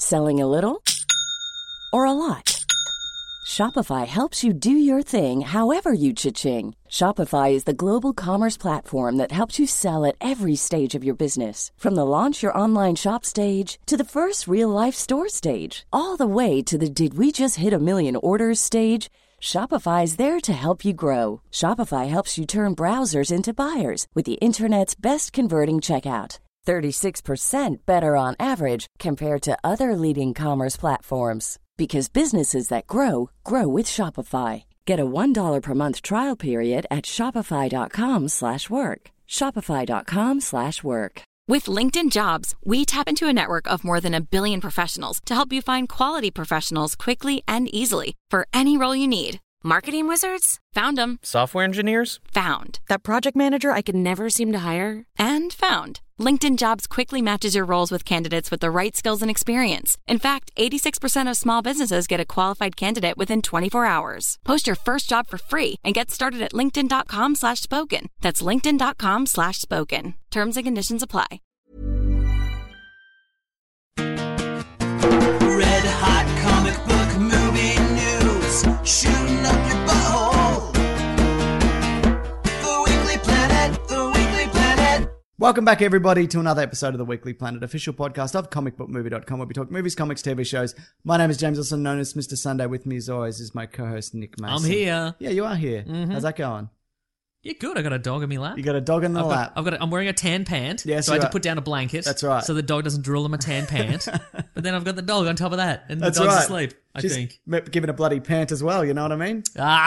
Selling a little or a lot? Shopify helps you do your thing however you cha-ching. Shopify is the global commerce platform that helps you sell at every stage of your business. From the launch your online shop stage to the first real-life store stage, all the way to the did we just hit a million orders stage. Shopify is there to help you grow. Shopify helps you turn browsers into buyers with the internet's best converting checkout. 36% better on average compared to other leading commerce platforms. Because businesses that grow, grow with Shopify. Get a $1 per month trial period at shopify.com/work. Shopify.com/work. With LinkedIn Jobs, we tap into a network of more than 1 billion professionals to help you find quality professionals quickly and easily for any role you need. Marketing wizards? Found them. Software engineers? Found. That project manager I could never seem to hire? And found. LinkedIn Jobs quickly matches your roles with candidates with the right skills and experience. In fact, 86% of small businesses get a qualified candidate within 24 hours. Post your first job for free and get started at linkedin.com/spoken. That's linkedin.com/spoken. Terms and conditions apply. Red hot comic book movie news, shooting up your butthole. The Weekly Planet, the Weekly Planet. Welcome back, everybody, to another episode of the Weekly Planet, official podcast of comicbookmovie.com, where we talk movies, comics, TV shows. My name is James, also known as Mr. Sunday. With me, as always, is my co-host, Nick Mason. I'm here. Yeah, you are here. Mm-hmm. How's that going? Yeah, good. I got a dog in my lap. You got a dog in the lap. I'm wearing a tan pant. Yes, so I had to put down a blanket. That's right. So the dog doesn't drool in my tan pant. But then I've got the dog on top of that, and That's the dog's right. asleep. I She's think. Giving a bloody pant as well. You know what I mean?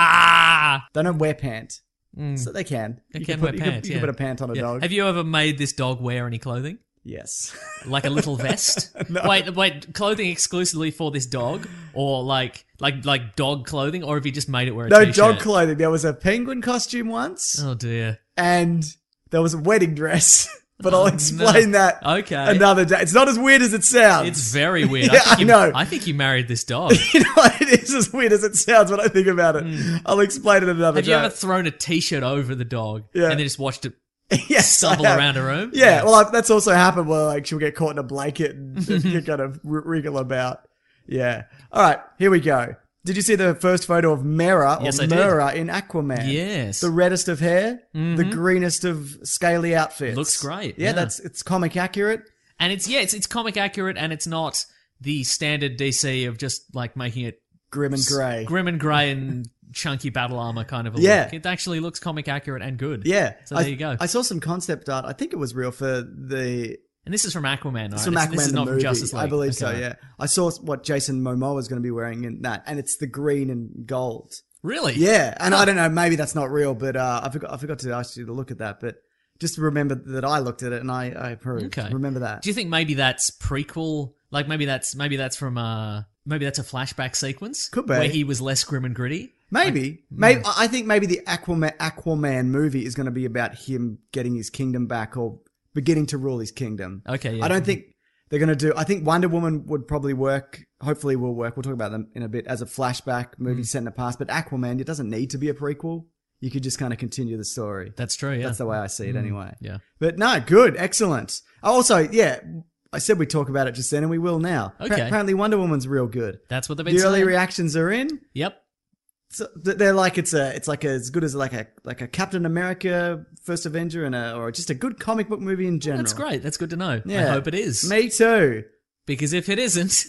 Ah, They don't wear pant, so they can. they You can put, wear you pants. You can put a pant on a dog. Have you ever made this dog wear any clothing? Yes. Like a little vest? No. Wait, clothing exclusively for this dog, or like dog clothing, or have you just made it wear a No t-shirt? dog clothing. There was a penguin costume once, Oh dear. and there was a wedding dress. But I'll explain that Okay. another day. It's not as weird as it sounds. It's very weird. Yeah, I know. I think you married this dog. You know, it is as weird as it sounds when I think about it. I'll explain it another Have day. you ever thrown a t-shirt over the dog Yeah. and then just watched it yes, stumble I have. around a room? Yeah, well, that's also happened where like she'll get caught in a blanket and kind of wriggle about. Yeah. All right, here we go. Did you see the first photo of Mera Yes, or I did. Mera in Aquaman? Yes. The reddest of hair, the greenest of scaly outfits. Looks great, Yeah, yeah. it's comic accurate. And it's comic accurate, and it's not the standard DC of just like making it Grim and grey. grim and grey and chunky battle armor kind of a Yeah. look. It actually looks comic accurate and good. Yeah. So there you go. I saw some concept art. I think it was real for the And this is from Aquaman, right? It's from This Aquaman is the not movie. from Justice League. I believe so, Okay. yeah. I saw what Jason Momoa is going to be wearing in that, and it's the green and gold. Really? Yeah, and I don't know, maybe that's not real, but I forgot to ask you to look at that, but just remember that I looked at it and I approved. Okay. Remember that. Do you think maybe that's prequel? Like maybe that's from maybe that's a flashback sequence? Could be. Where he was less grim and gritty? Maybe. I think maybe the Aquaman movie is going to be about him getting his kingdom back or beginning to rule his kingdom. Okay, yeah. I don't think they're going to do... I think Wonder Woman would probably work. Hopefully will work. We'll talk about them in a bit as a flashback movie set in the past. But Aquaman, it doesn't need to be a prequel. You could just kind of continue the story. That's true, yeah. That's the way I see it anyway. Yeah. But no, good. Excellent. Also, yeah, I said we'd talk about it just then and we will now. Okay. Apparently Wonder Woman's real good. That's what they've been The early saying. reactions are in. Yep. So they're like it's like as good as like a Captain America First Avenger or just a good comic book movie in general. That's great. That's good to know. Yeah. I hope it is. Me too. Because if it isn't,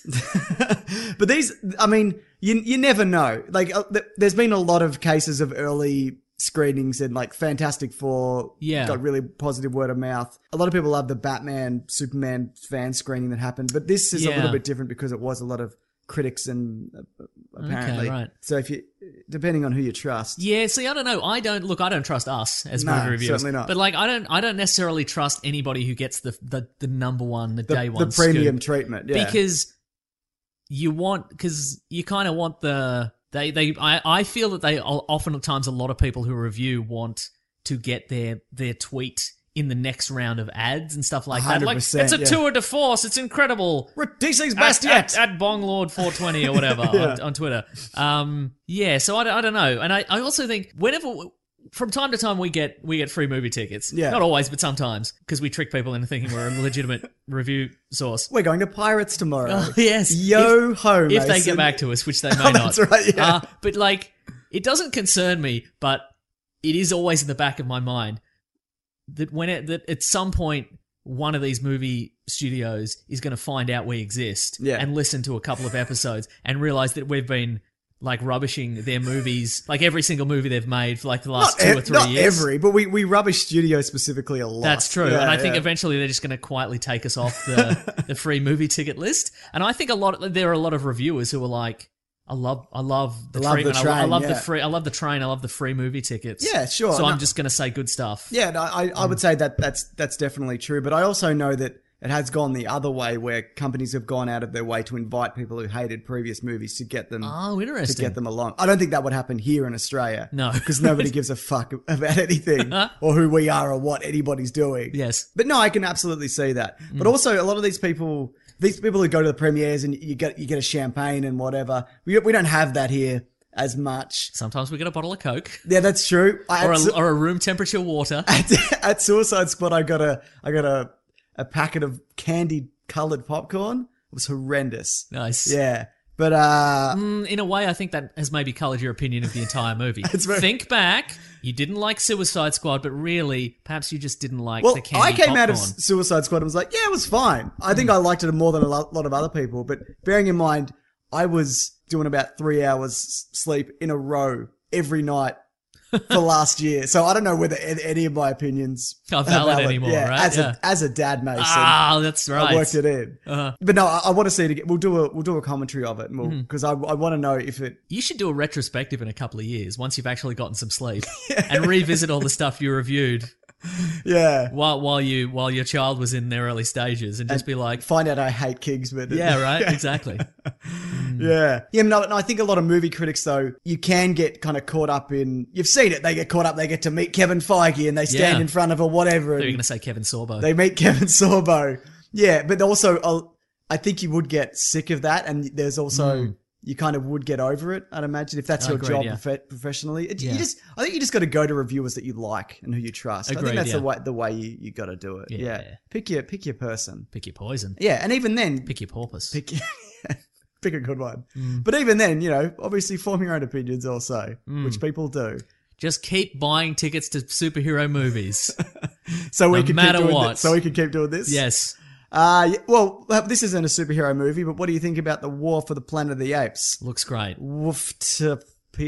But these, I mean, you never know. Like there's been a lot of cases of early screenings and like Fantastic Four Yeah. got really positive word of mouth. A lot of people love the Batman Superman fan screening that happened, but this is a Yeah. little bit different because it was a lot of critics and apparently. right. So if you, depending on who you trust. yeah. See, I don't know. I don't trust us as No, movie reviewers. certainly not. But like, I don't necessarily trust anybody who gets the number one, the day one, the premium scoop. treatment, yeah. because you kind of want I feel that they oftentimes a lot of people who review want to get their tweet in the next round of ads and stuff like that. Like, 100%, it's a yeah. tour de force. It's incredible. DC's best yet. At Bonglord420 or whatever Yeah. on Twitter. Yeah, so I don't know. And I also think from time to time we get free movie tickets. Yeah. Not always, but sometimes, because we trick people into thinking we're a legitimate review source. We're going to Pirates tomorrow. Oh, yes. Yo ho, If they Mason. get back to us, which they may not. That's right, yeah. But like, it doesn't concern me, but it is always in the back of my mind that that at some point one of these movie studios is going to find out we exist and listen to a couple of episodes and realize that we've been like rubbishing their movies, like every single movie they've made for like the last 2 or 3 not years. every, but we rubbish studios specifically a lot. That's true. Yeah, and I think yeah. eventually they're just going to quietly take us off the free movie ticket list. And I think there are a lot of reviewers who are like, I love the Love the treatment. I train, love yeah. the free. I love the train. I love the free movie tickets. Yeah, sure. So No. I'm just going to say good stuff. Yeah, no, I would say that's definitely true. But I also know that it has gone the other way, where companies have gone out of their way to invite people who hated previous movies to get them. Oh, interesting. To get them along. I don't think that would happen here in Australia. No. Because nobody gives a fuck about anything or who we are or what anybody's doing. Yes. But no, I can absolutely see that. But also, a lot of these people who go to the premieres and you get a champagne and whatever, we don't have that here as much. Sometimes we get a bottle of Coke Yeah, that's true. or a room temperature water. At Suicide Squad, I got a packet of candy colored popcorn. It was horrendous. Nice. Yeah. But In a way, I think that has maybe coloured your opinion of the entire movie. It's very- Think back. You didn't like Suicide Squad, but really, perhaps you just didn't like well, the candy I came out of popcorn. Suicide Squad and was like, yeah, it was fine. I think I liked it more than a lot of other people. But bearing in mind, I was doing about 3 hours sleep in a row every night for last year. So I don't know whether any of my opinions Are valid anymore, yeah, right? As a dad, Mason. Ah, that's right. I worked it in. But no, I want to see it again. We'll do a commentary of it because I want to know if it. You should do a retrospective in a couple of years once you've actually gotten some sleep and revisit all the stuff you reviewed Yeah. while your child was in their early stages and just be like, Find out I hate Kingsman. yeah, right, exactly. Yeah. Yeah, no, I think a lot of movie critics, though, you can get kind of caught up in... You've seen it. They get caught up. They get to meet Kevin Feige and they stand Yeah. in front of or whatever. You're going And to say Kevin Sorbo. they meet Kevin Sorbo. Yeah, but also, I think you would get sick of that. And there's also... You kind of would get over it, I'd imagine, if that's your Agreed, job yeah. professionally. Yeah. I think you just got to go to reviewers that you like and who you trust. I Agreed, think that's yeah. the way you got to do it. Yeah. Yeah. Pick your person. Pick your poison. Yeah, and even then, Pick your porpoise. pick a good one. But even then, obviously form your own opinions also, which people do. Just keep buying tickets to superhero movies. So we No can matter keep doing what. this. So we can keep doing this. Yes. Well, this isn't a superhero movie, but what do you think about the War for the Planet of the Apes? Looks great. Woofta.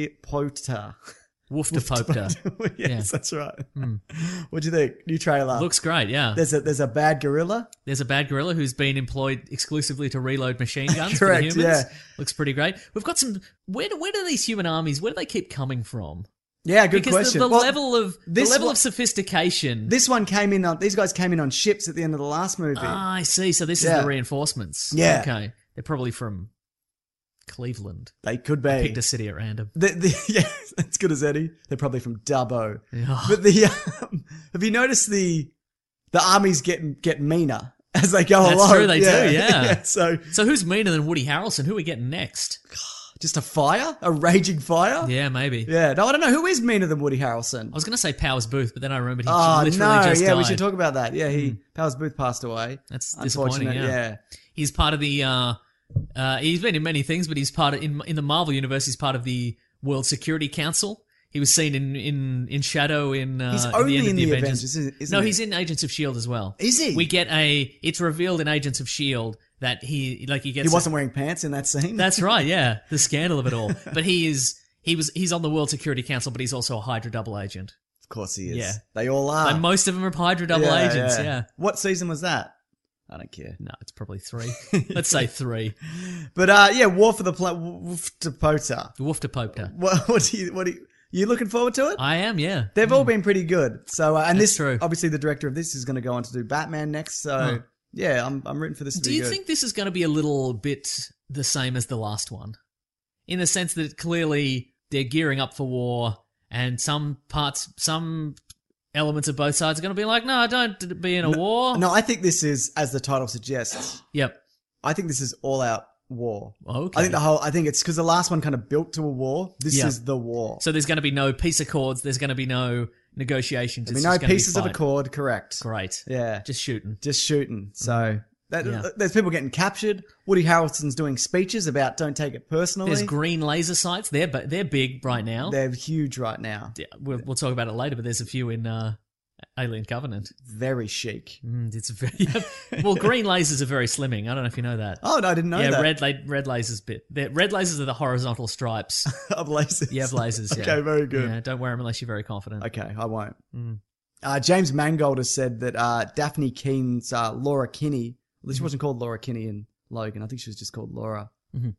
Woofta-popta. Yes, that's right. What do you think? New trailer. Looks great, yeah. There's a bad gorilla. There's a bad gorilla who's been employed exclusively to reload machine guns Correct, for the humans. yeah. Looks pretty great. We've got some... Where do these human armies, where do they keep coming from? Yeah, good Because question. the Well, level of sophistication... This one came in on. These guys came in on ships at the end of the last movie. Ah, I see. So this Yeah. is the reinforcements. Yeah. Okay. They're probably from Cleveland. They could be. Picked a city at random. Yeah, that's good as any. They're probably from Dubbo. Yeah. But have you noticed the armies get meaner as they go That's along? true, they do, yeah. So So who's meaner than Woody Harrelson? Who are we getting next? just a raging fire. Yeah, maybe. Yeah. No, I don't know who is meaner than Woody Harrelson. I was going to say Powers Booth, but then I remembered he Oh literally no! just Yeah, died. we should talk about that. Yeah, Powers Booth passed away. That's disappointing, Unfortunate, yeah. He's part of the... he's been in many things, but he's part of... In the Marvel universe, he's part of the World Security Council. He was seen in Shadow in He's at only the end in of the Avengers. Avengers, isn't No, he? he's in Agents of S.H.I.E.L.D. as well. Is he? We get it's revealed in Agents of S.H.I.E.L.D. that he gets... He wasn't wearing pants in that scene. That's right, yeah. The scandal of it all. But he's on the World Security Council, but he's also a Hydra double agent. Of course he is. Yeah. They all are. And most of them are Hydra double agents, yeah. What season was that? I don't care. No, it's probably 3. Let's say 3. But War for the Woofta-Pota. Woofta-popta. What are you looking forward to it? I am, yeah. They've all been pretty good. So and That's this true. obviously the director of this is going to go on to do Batman next. So yeah, I'm rooting for this to Do be you good. think this is going to be a little bit the same as the last one? In the sense that clearly they're gearing up for war and some elements of both sides are going to be like, no, don't be in a war. No, I think this is, as the title suggests, Yep. I think this is all out war. Okay. I think it's because the last one kind of built to a war. This Yeah. is the war. So there's going to be no peace accords. There's going to be no negotiations. There'll It's be no just gonna be pieces of fight. accord, correct. Great. Yeah. Just shooting. Just shooting. So Yeah. there's people getting captured. Woody Harrelson's doing speeches about don't take it personally. There's green laser sights. They're big right now. They're huge right now. Yeah, we'll talk about it later, but there's a few in Alien Covenant. Very chic. It's very well. Green lasers are very slimming. I don't know if you know that. Oh, no, I didn't know that. red lasers red lasers are the horizontal stripes. Of lasers. You have lasers. Okay, yeah. very good. Yeah, don't wear them unless you're very confident. Okay, I won't. Mm. James Mangold has said that Daphne Keene's Laura Kinney, well, she wasn't called Laura Kinney in Logan. I think she was just called Laura.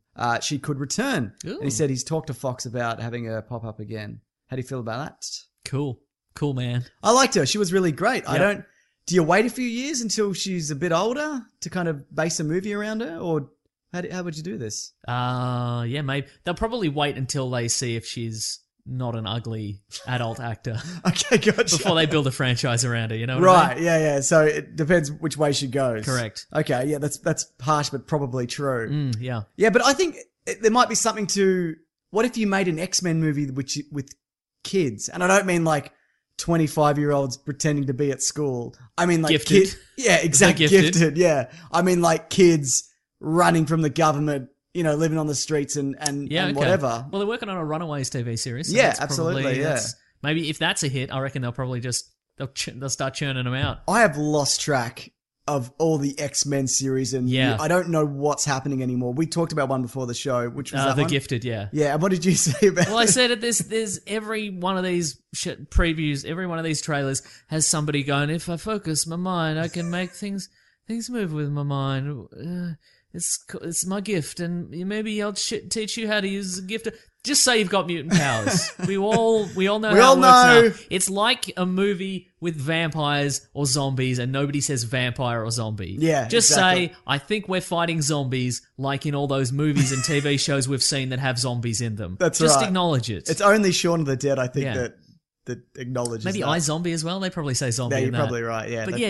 She could return. Ooh. And he said he's talked to Fox about having her pop up again. How do you feel about that? Cool, man. I liked her. She was really great. Yep. Do you wait a few years until she's a bit older to kind of base a movie around her? Or how would you do this? Yeah, maybe they'll probably wait until they see if she's not an ugly adult actor Okay, gotcha. before they build a franchise around her. You know what I Right, mean? yeah. So it depends which way she goes. Correct. Okay, yeah, that's harsh, but probably true. Yeah. Yeah, but I think there might be something to, what if you made an X-Men movie with kids? And I don't mean like 25-year-olds pretending to be at school. I mean like Gifted. Yeah, exactly. They're gifted. Gifted, yeah. I mean like kids running from the government, living on the streets and Okay. whatever. Well, they're working on a Runaways TV series. So Yeah, that's absolutely, probably- yeah. Maybe if that's a hit, I reckon they'll probably they'll start churning them out. I have lost track of all the X-Men series and Yeah. I don't know what's happening anymore. We talked about one before the show, which was that The one? Gifted, yeah. Yeah, and what did you say about Well, I said it. There's every one of these previews, every one of these trailers has somebody going, if I focus my mind, I can make things move with my mind. It's my gift, and maybe I'll teach you how to use the gift. Just say you've got mutant powers. We all know We how all it works know. now. It's like a movie with vampires or zombies, and nobody says vampire or zombie. Yeah, just exactly. say I think we're fighting zombies, like in all those movies and TV shows we've seen that have zombies in them. That's just right. acknowledge it. It's only Shaun of the Dead, I think, Yeah. that acknowledges Maybe that. iZombie as well. They probably say zombie. Yeah, in you're that. probably right, yeah. But That- yeah,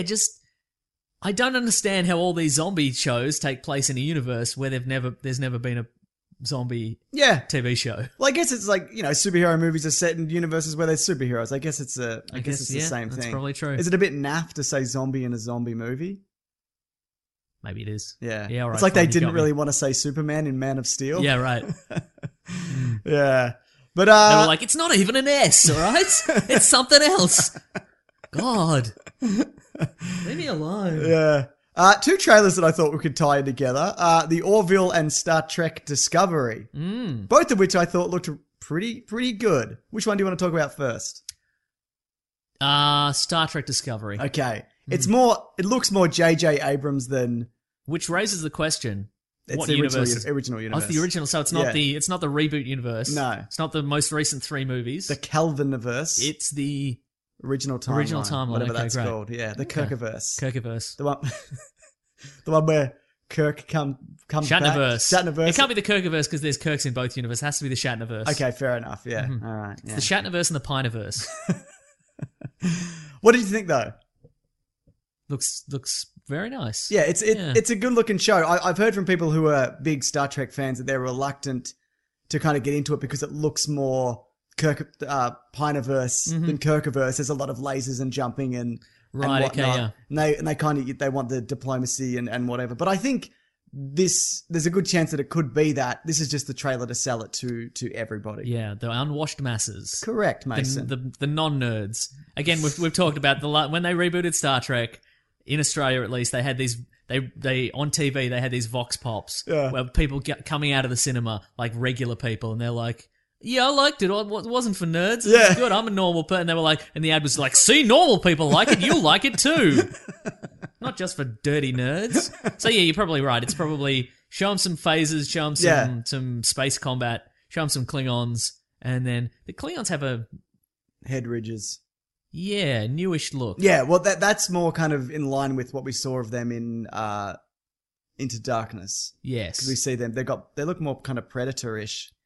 I don't understand how all these zombie shows take place in a universe where there's never been a zombie Yeah. TV show. Well, I guess it's like, superhero movies are set in universes where there's superheroes. I guess it's the same that's thing. probably true. Is it a bit naff to say zombie in a zombie movie? Maybe it is. Yeah. Yeah, all right, it's like fine, they you didn't got me. really want to say Superman in Man of Steel. Yeah, right. Yeah. But, They were like, it's not even an S, all right? It's something else. God. Leave me alone. yeah. Two trailers that I thought we could tie in together. The Orville and Star Trek Discovery. Both of which I thought looked pretty good. Which one do you want to talk about first? Star Trek Discovery. Okay. It looks more J.J. Abrams than Which raises the question. it's What the universe? original Oh, universe. it's the original, so it's not Yeah. it's not the reboot universe. No. It's not the most recent 3 movies. The Calviniverse. It's the Original timeline. Original timeline, Whatever okay, that's great. called. Yeah, the Kirkiverse. Kirkiverse. The one, the one where Kirk comes back. Shatnerverse. Shatnerverse. It can't be the Kirkiverse because there's Kirks in both universes. It has to be the Shatnerverse. Okay, fair enough. Yeah. All right. Yeah. The Shatnerverse and the Pineverse. What did you think though? looks very nice. Yeah, it's Yeah. it's a good looking show. I've heard from people who are big Star Trek fans that they're reluctant to kind of get into it because it looks more Pineverse than Kirkiverse. There's a lot of lasers and jumping and Right, and okay, whatnot. yeah. And they kind of they want the diplomacy and whatever. But I think there's a good chance that it could be that this is just the trailer to sell it to everybody. Yeah, the unwashed masses. Correct, Mason. The non-nerds. Again, we've talked about when they rebooted Star Trek, in Australia at least, they had these... They on TV, they had these vox pops where people coming out of the cinema, like regular people, and they're like... Yeah, I liked it. It wasn't for nerds. It was good. I'm a normal person. And they were like, and the ad was like, see, normal people like it. You'll like it too. Not just for dirty nerds. So yeah, you're probably right. It's probably show them some phasers, show them some space combat, show them some Klingons, and then the Klingons have a Head ridges. newish look. Yeah, well, that's more kind of in line with what we saw of them in Into Darkness. Yes. Because we see them, they look more kind of Predator-ish.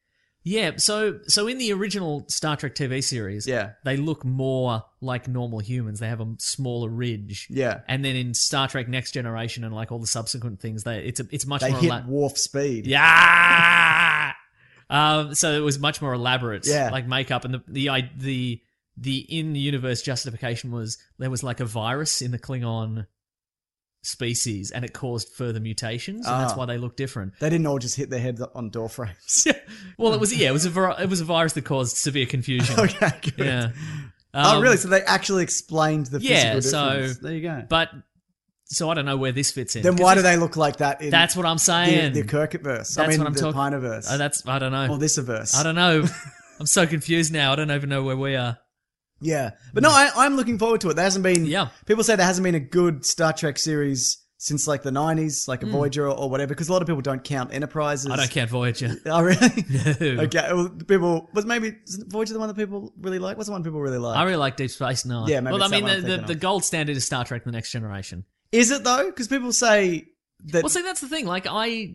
Yeah, so in the original Star Trek TV series, Yeah. they look more like normal humans. They have a smaller ridge. Yeah. And then in Star Trek Next Generation and like all the subsequent things, it's much They more hit warp speed. Yeah. So it was much more elaborate, Yeah. like makeup, and the in-universe justification was there was like a virus in the Klingon species, and it caused further mutations, and that's why they look different. They didn't all just hit their heads on door frames. Well, it was a virus that caused severe confusion. Okay, good. Yeah. Oh, really? So they actually explained the physical Yeah, difference. so There you go. But so I don't know where this fits in. Then 'Cause why do this- they look like that in That's what I'm saying. the Kirkiverse? That's I mean, what I'm the talking. Pineverse. I don't know. Or thisverse. I don't know. I'm so confused now. I don't even know where we are. Yeah. But no, I'm looking forward to it. There hasn't been... Yeah. People say there hasn't been a good Star Trek series since like the 90s, like a Voyager or whatever, because a lot of people don't count Enterprise as... I don't count Voyager. Oh, really? No. Okay. Well, people... Was Voyager the one that people really like? What's the one people really like? I really like Deep Space Nine. Yeah, maybe well, I it's that mean, one I'm thinking the of. gold standard is Star Trek: The Next Generation. Is it though? Because people say that... Well, see, that's the thing. Like,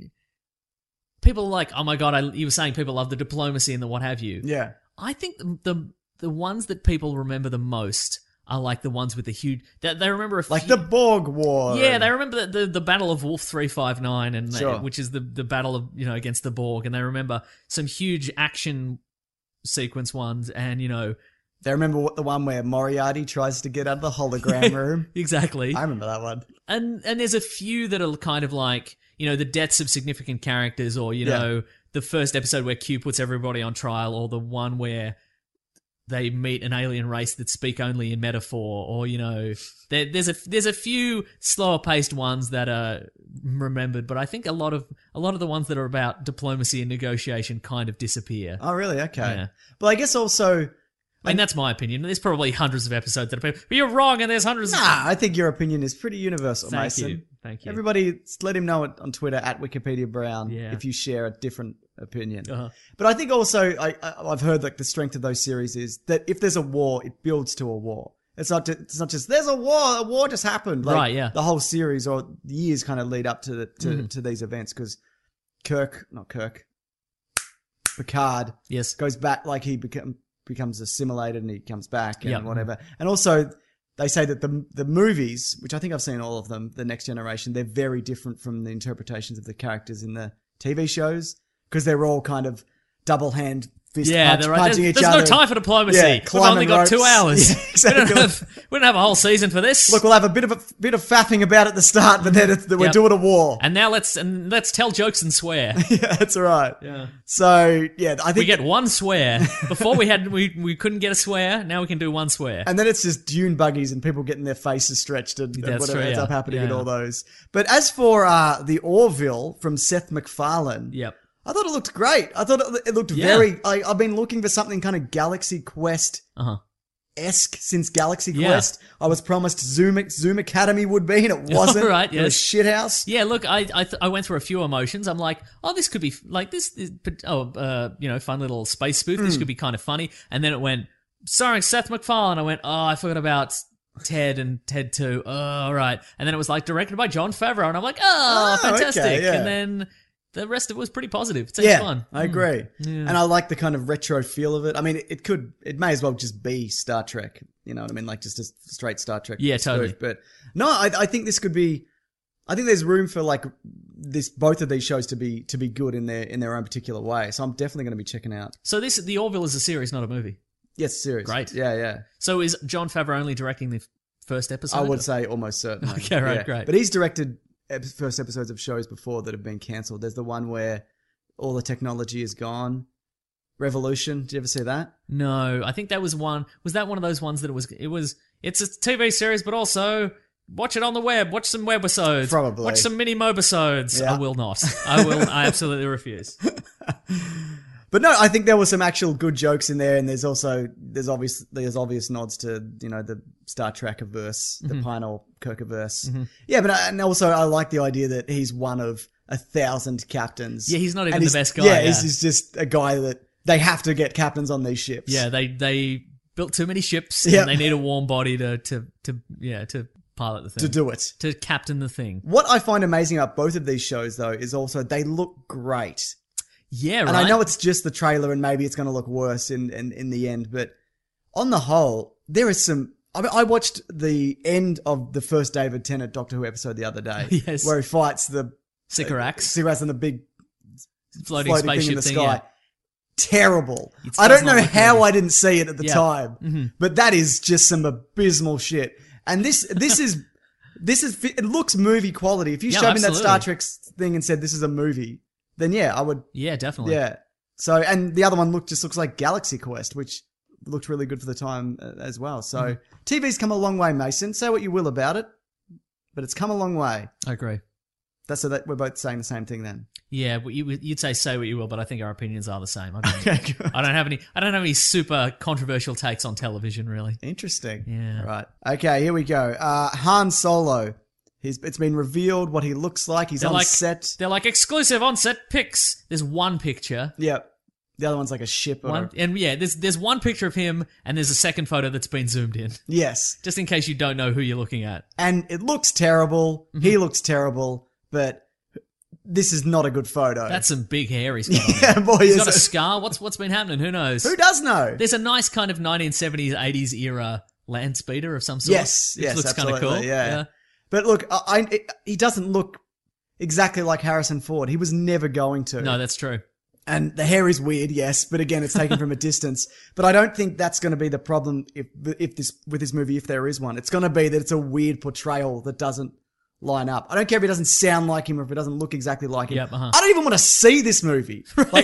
people are like, oh my god, you were saying people love the diplomacy and the what have you. Yeah. I think the ones that people remember the most are like the ones with the huge. They remember Like the Borg War. Yeah, they remember the Battle of Wolf 359, and Sure. which is the battle of against the Borg, and they remember some huge action sequence ones, and They remember what the one where Moriarty tries to get out of the hologram room. exactly. I remember that one. And there's a few that are kind of like the deaths of significant characters, or the first episode where Q puts everybody on trial, or the one where they meet an alien race that speak only in metaphor, or there's a few slower paced ones that are remembered, but I think a lot of the ones that are about diplomacy and negotiation kind of disappear. Oh, really? Okay. Yeah. But I guess also... I mean, that's my opinion. There's probably hundreds of episodes that are people, but you're wrong, and there's hundreds. Nah, I think your opinion is pretty universal, Thank Mason. you. Thank you. Everybody, let him know it on Twitter at Wikipedia Brown Yeah. if you share a different opinion. Uh-huh. But I think also I've heard like the strength of those series is that if there's a war, it builds to a war. It's not just there's a war just happened. Like, Right, yeah. The whole series or the years kind of lead up to to these events because Picard Yes. goes back, like he becomes assimilated and he comes back and Yep. whatever. And also they say that the movies, which I think I've seen all of them, The Next Generation, they're very different from the interpretations of the characters in the TV shows because they're all kind of double hand fist punching There's each no other. time for diplomacy. Yeah, We've climbing only got 2 ropes. hours. Yeah, exactly. We don't have a whole season for this. Look, we'll have a bit of faffing about at the start, but then we're Yep. doing a war. and now let's tell jokes and swear. Yeah, that's all right. Yeah. So yeah, I think We get one swear. Before we couldn't get a swear. Now we can do one swear. And then it's just dune buggies and people getting their faces stretched and That's whatever true, ends yeah. up happening in Yeah. all those. But as for the Orville from Seth MacFarlane, Yep. I thought it looked great. I thought it looked Yeah. very... I've been looking for something kind of Galaxy Quest-esque since Galaxy Yeah. Quest. I was promised Zoom Academy would be, and it wasn't. Right, It was yes. shithouse. Yeah, look, I went through a few emotions. I'm like, oh, this could be like this is fun little space spoof. This could be kind of funny. And then it went starring Seth MacFarlane. I went, oh, I forgot about Ted and Ted 2. Oh, all right. And then it was like directed by Jon Favreau, and I'm like, oh, Oh, fantastic. okay, yeah. And then the rest of it was pretty positive. It seems Yeah, fun. I agree. And I like the kind of retro feel of it. I mean, it may as well just be Star Trek. You know what I mean? Like just a straight Star Trek. Yeah, spoof. totally. But no, I think this could be, I think there's room for like both of these shows to be good in their own particular way. So I'm definitely going to be checking out. So the Orville is a series, not a movie. Yes, series. Great. Yeah. So is Jon Favreau only directing the first episode? I would say almost certainly. Okay, right, Yeah. great. But he's directed first episodes of shows before that have been cancelled. There's the one where all the technology is gone. Revolution. Did you ever see that? No, I think that was one. Was that one of those ones that it's a TV series, but also watch it on the web. Watch some webisodes. Probably. Watch some mini mobisodes. Yeah. I will not. I absolutely refuse. But no, I think there were some actual good jokes in there, and there's obvious nods to the Star Trek-averse, the Pine Kirk-averse. Yeah, but and also I like the idea that he's one of 1,000 captains. Yeah, he's not even And the best guy, Yeah, yeah. he's just a guy that they have to get captains on these ships. Yeah, they built too many ships, Yep. and they need a warm body to pilot the thing, to do it. to captain the thing. What I find amazing about both of these shows, though, is also they look great. Yeah, right. And I know it's just the trailer and maybe it's going to look worse in the end, but on the whole, there is some... I mean, I watched the end of the first David Tennant Doctor Who episode the other day. Yes. Where he fights the... Sycorax. Sycorax and the big Floating thing spaceship in the thing, sky. yeah. Terrible. It I does don't not know look how movie. I didn't see it at the Yeah. time, but that is just some abysmal shit. And this is it looks movie quality. If you Yeah, showed me that absolutely. Star Trek thing and said this is a movie, then yeah, I would. Yeah, definitely. Yeah. So, and the other one just looks like Galaxy Quest, which looked really good for the time as well. So, Mm-hmm. TV's come a long way, Mason. Say what you will about it, but it's come a long way. I agree. That's so that we're both saying the same thing then. Yeah, but you'd say what you will, but I think our opinions are the same. Okay, good. I don't have any super controversial takes on television, really. Interesting. Yeah. Right. Okay, here we go. Han Solo. It's been revealed what he looks like. He's on set. They're like exclusive on-set pics. There's one picture. Yep. The other one's like a ship or There's one picture of him, and there's a second photo that's been zoomed in, yes. just in case you don't know who you're looking at. And it looks terrible. Mm-hmm. He looks terrible, but this is not a good photo. That's some big hair he's got on. yeah, There. boy. He's is got a it. scar. What's been happening? Who knows? Who does know? There's a nice kind of 1970s, 80s era land speeder of some sort. Yes, Which yes, looks kind of absolutely, cool. yeah. But look, he doesn't look exactly like Harrison Ford. He was never going to. No, that's true. And the hair is weird, yes, but again, it's taken from a distance. But I don't think that's going to be the problem with this movie, if there is one. It's going to be that it's a weird portrayal that doesn't line up. I don't care if it doesn't sound like him or if it doesn't look exactly like him. Yep, uh-huh. I don't even want to see this movie.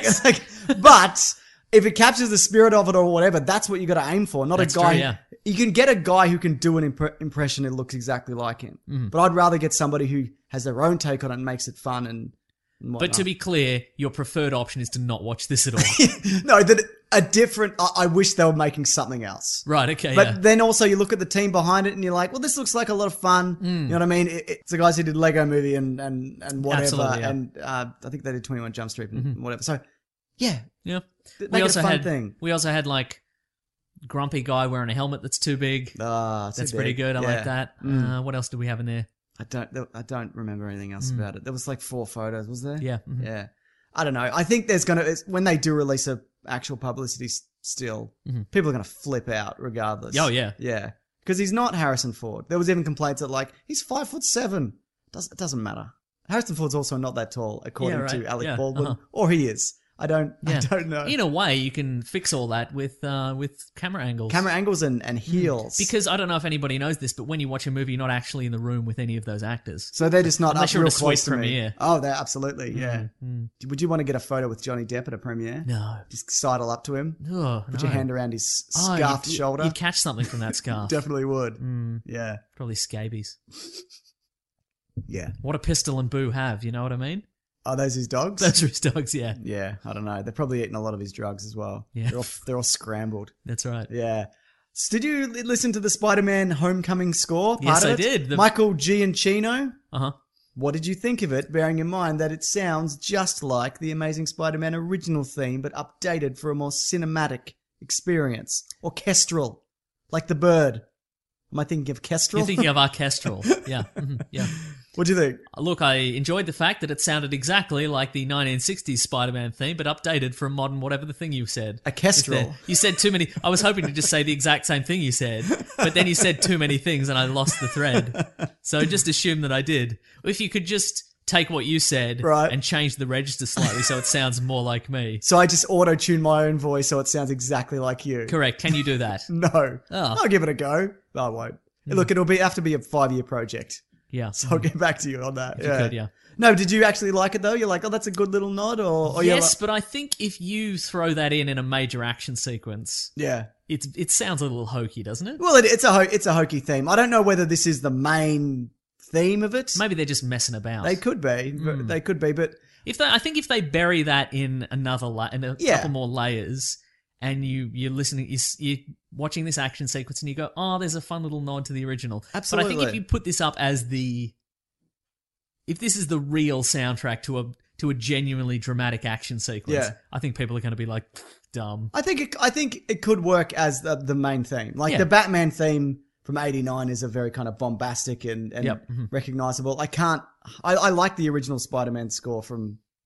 But if it captures the spirit of it or whatever, that's what you got to aim for. Not That's a guy. true, yeah. You can get a guy who can do an impression that looks exactly like him. Mm-hmm. But I'd rather get somebody who has their own take on it and makes it fun and whatnot. But to be clear, your preferred option is to not watch this at all. No, that a different. I wish they were making something else. Right, okay, But yeah. then also you look at the team behind it and you're like, well, this looks like a lot of fun. You know what I mean? It's the guys who did Lego Movie and whatever. Absolutely, yeah. And I think they did 21 Jump Street and whatever. So, yeah. Yeah. Make it a fun thing. We also had like grumpy guy wearing a helmet that's too big. It's That's too pretty big. good. I Yeah. like that. What else do we have in there? I don't remember anything else about it. There was like 4 photos, was there? Yeah. Yeah. I don't know. I think there's when they do release a actual publicity still, people are gonna flip out regardless. Oh, yeah. Yeah. Because he's not Harrison Ford. There was even complaints that like, he's 5'7". It doesn't matter. Harrison Ford's also not that tall, according Yeah, right. to Alec Yeah, Baldwin. uh-huh. Or he is. I don't know. In a way, you can fix all that with camera angles. Camera angles and heels. Because I don't know if anybody knows this, but when you watch a movie, you're not actually in the room with any of those actors. So they're just not Unless up you're real at a close suite to me. premiere. Oh, they're absolutely, yeah. Would you want to get a photo with Johnny Depp at a premiere? No. Just sidle up to him, Oh, put your hand around his scarfed shoulder. You'd catch something from that scarf. Definitely would. Yeah. Probably scabies. Yeah. What a Pistol and Boo have, you know what I mean? Are those his dogs? Those are his dogs, yeah. Yeah, I don't know. They're probably eating a lot of his drugs as well. Yeah. They're all scrambled. That's right. Yeah. So did you listen to the Spider-Man Homecoming score? Yes, part of I it? did. Michael Giacchino. Uh-huh. What did you think of it, bearing in mind that it sounds just like the Amazing Spider-Man original theme, but updated for a more cinematic experience? Orchestral. Like the bird. Am I thinking of Kestrel? You're thinking of orchestral. Yeah. Yeah. What do you think? Look, I enjoyed the fact that it sounded exactly like the 1960s Spider-Man theme, but updated for a modern whatever the thing you said. A kestrel. You said too many. I was hoping to just say the exact same thing you said, but then you said too many things and I lost the thread. So just assume that I did. If you could just take what you said Right. and change the register slightly so it sounds more like me. So I just auto-tune my own voice so it sounds exactly like you. Correct. Can you do that? No. Oh. I'll give it a go. I won't. Look, it'll have to be a 5-year project. Yeah. So I'll get back to you on that. you could, yeah. No, did you actually like it though? You're like, oh, that's a good little nod, or you're Yes, like, but I think if you throw that in a major action sequence, yeah. it sounds a little hokey, doesn't it? Well, it's a hokey theme. I don't know whether this is the main theme of it. Maybe they're just messing about. They could be. They could be, but I think if they bury that in another in a Yeah. couple more layers, and you're listening, you're watching this action sequence, and you go, "Oh, there's a fun little nod to the original." But I Absolutely. think if you put this up as if this is the real soundtrack to a genuinely dramatic action sequence, Yeah. I think people are going to be like, dumb. I think it could work as the main theme. Like Yeah. the Batman theme from '89 is a very kind of bombastic and Yep. Mhm. recognizable. I like the original Spider-Man score from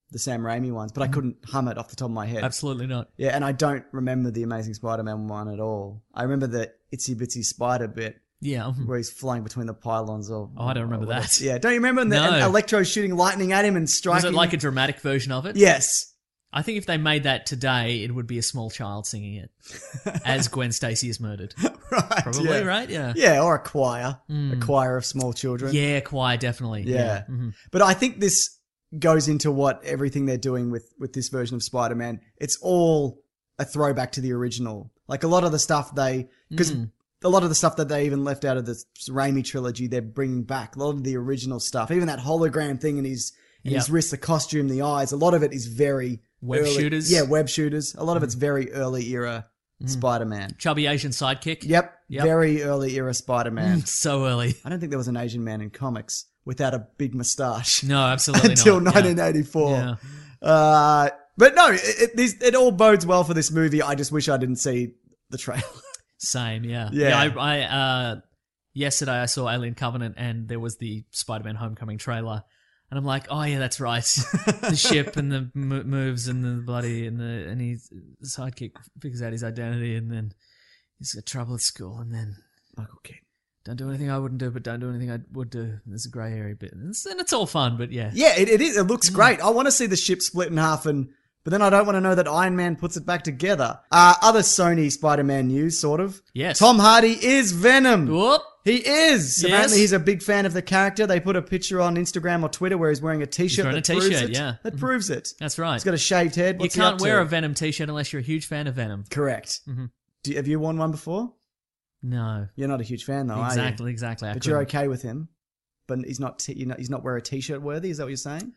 the Sam Raimi ones, but I couldn't hum it off the top of my head. Absolutely not. Yeah, and I don't remember the Amazing Spider-Man one at all. I remember the Itsy Bitsy Spider bit Yeah. where he's flying between the pylons. Or Oh, I don't remember or that. Yeah, don't you remember? And No. and Electro shooting lightning at him and Was striking. it like a dramatic version of it? Yes. I think if they made that today, it would be a small child singing it as Gwen Stacy is murdered. Right. Probably, yeah. right? Yeah. Yeah, or a choir of small children. Yeah, choir, definitely. Yeah. Mhm. But I think this goes into what everything they're doing with this version of Spider-Man. It's all a throwback to the original. Like a lot of the stuff because a lot of the stuff that they even left out of the Raimi trilogy, they're bringing back. A lot of the original stuff, even that hologram thing in his wrist, the costume, the eyes, a lot of it is very Web early- shooters? Yeah, web shooters. A lot of it's very early era Spider-Man. Chubby Asian sidekick. Yep, Yep. very early era Spider-Man. So early. I don't think there was an Asian man in comics without a big moustache No, absolutely until not. 1984. Yeah. But no, it all bodes well for this movie. I just wish I didn't see the trailer. Same, yeah. Yeah. I yesterday I saw Alien Covenant and there was the Spider-Man Homecoming trailer. And I'm like, oh yeah, that's right. The ship and the moves and the bloody and his sidekick figures out his identity and then he's got trouble at school and then Michael Keaton. don't do anything I wouldn't do, but don't do anything I would do. There's a grey area bit, and it's all fun, but yeah. Yeah, it is. It looks great. I want to see the ship split in half, but then I don't want to know that Iron Man puts it back together. Other Sony Spider-Man news, sort of. Yes. Tom Hardy is Venom. Whoop. He is. Yes. Apparently, he's a big fan of the character. They put a picture on Instagram or Twitter where he's wearing a T-shirt. wearing a that proves T-shirt, it. yeah. That proves it. That's right. He's got a shaved head. You What's he up can't wear to? a Venom t-shirt unless you're a huge fan of Venom. Correct. Mm-hmm. Have you worn one before? No. You're not a huge fan, though, are you? Exactly. I But you're couldn't. okay with him. But he's not. He's not wear a T-shirt worthy. Is that what you're saying?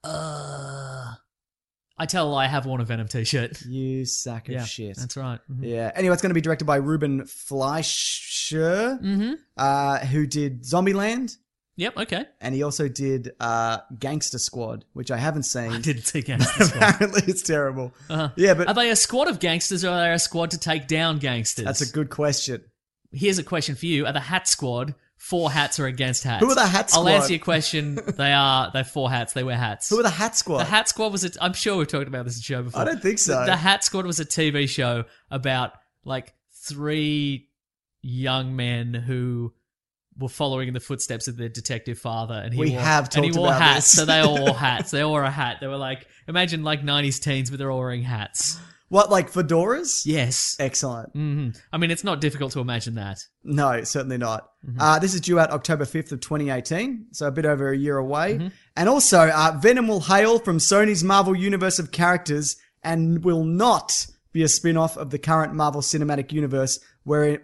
I tell a lie, I have worn a Venom t-shirt. You sack of Yeah, shit. that's right. Mhm. Yeah. Anyway, it's going to be directed by Ruben Fleischer, who did Zombieland, Yep, okay. and he also did Gangster Squad, which I haven't seen. I didn't see Gangster Squad. Apparently, it's terrible. Yeah, but Are they a squad of gangsters or are they a squad to take down gangsters? that's a good question. Here's a question for you. Are the Hat Squad 4 hats or against hats? Who are the Hat I'll Squad? answer your question. They're 4 hats. They wear hats. Who are the Hat Squad? The Hat Squad was I'm sure we've talked about this show before. I don't think so. The Hat Squad was a TV show about like 3 young men who were following in the footsteps of their detective father, and he We wore, have and he talked wore about hats. this. So they all wore hats. They all wore a hat. They were like, imagine like 90s teens, but they're all wearing hats. What, like fedoras? Yes. Excellent. I mean, it's not difficult to imagine that. No, certainly not. This is due out October 5th of 2018, so a bit over a year away. And also, Venom will hail from Sony's Marvel Universe of characters and will not be a spin-off of the current Marvel Cinematic Universe, whereas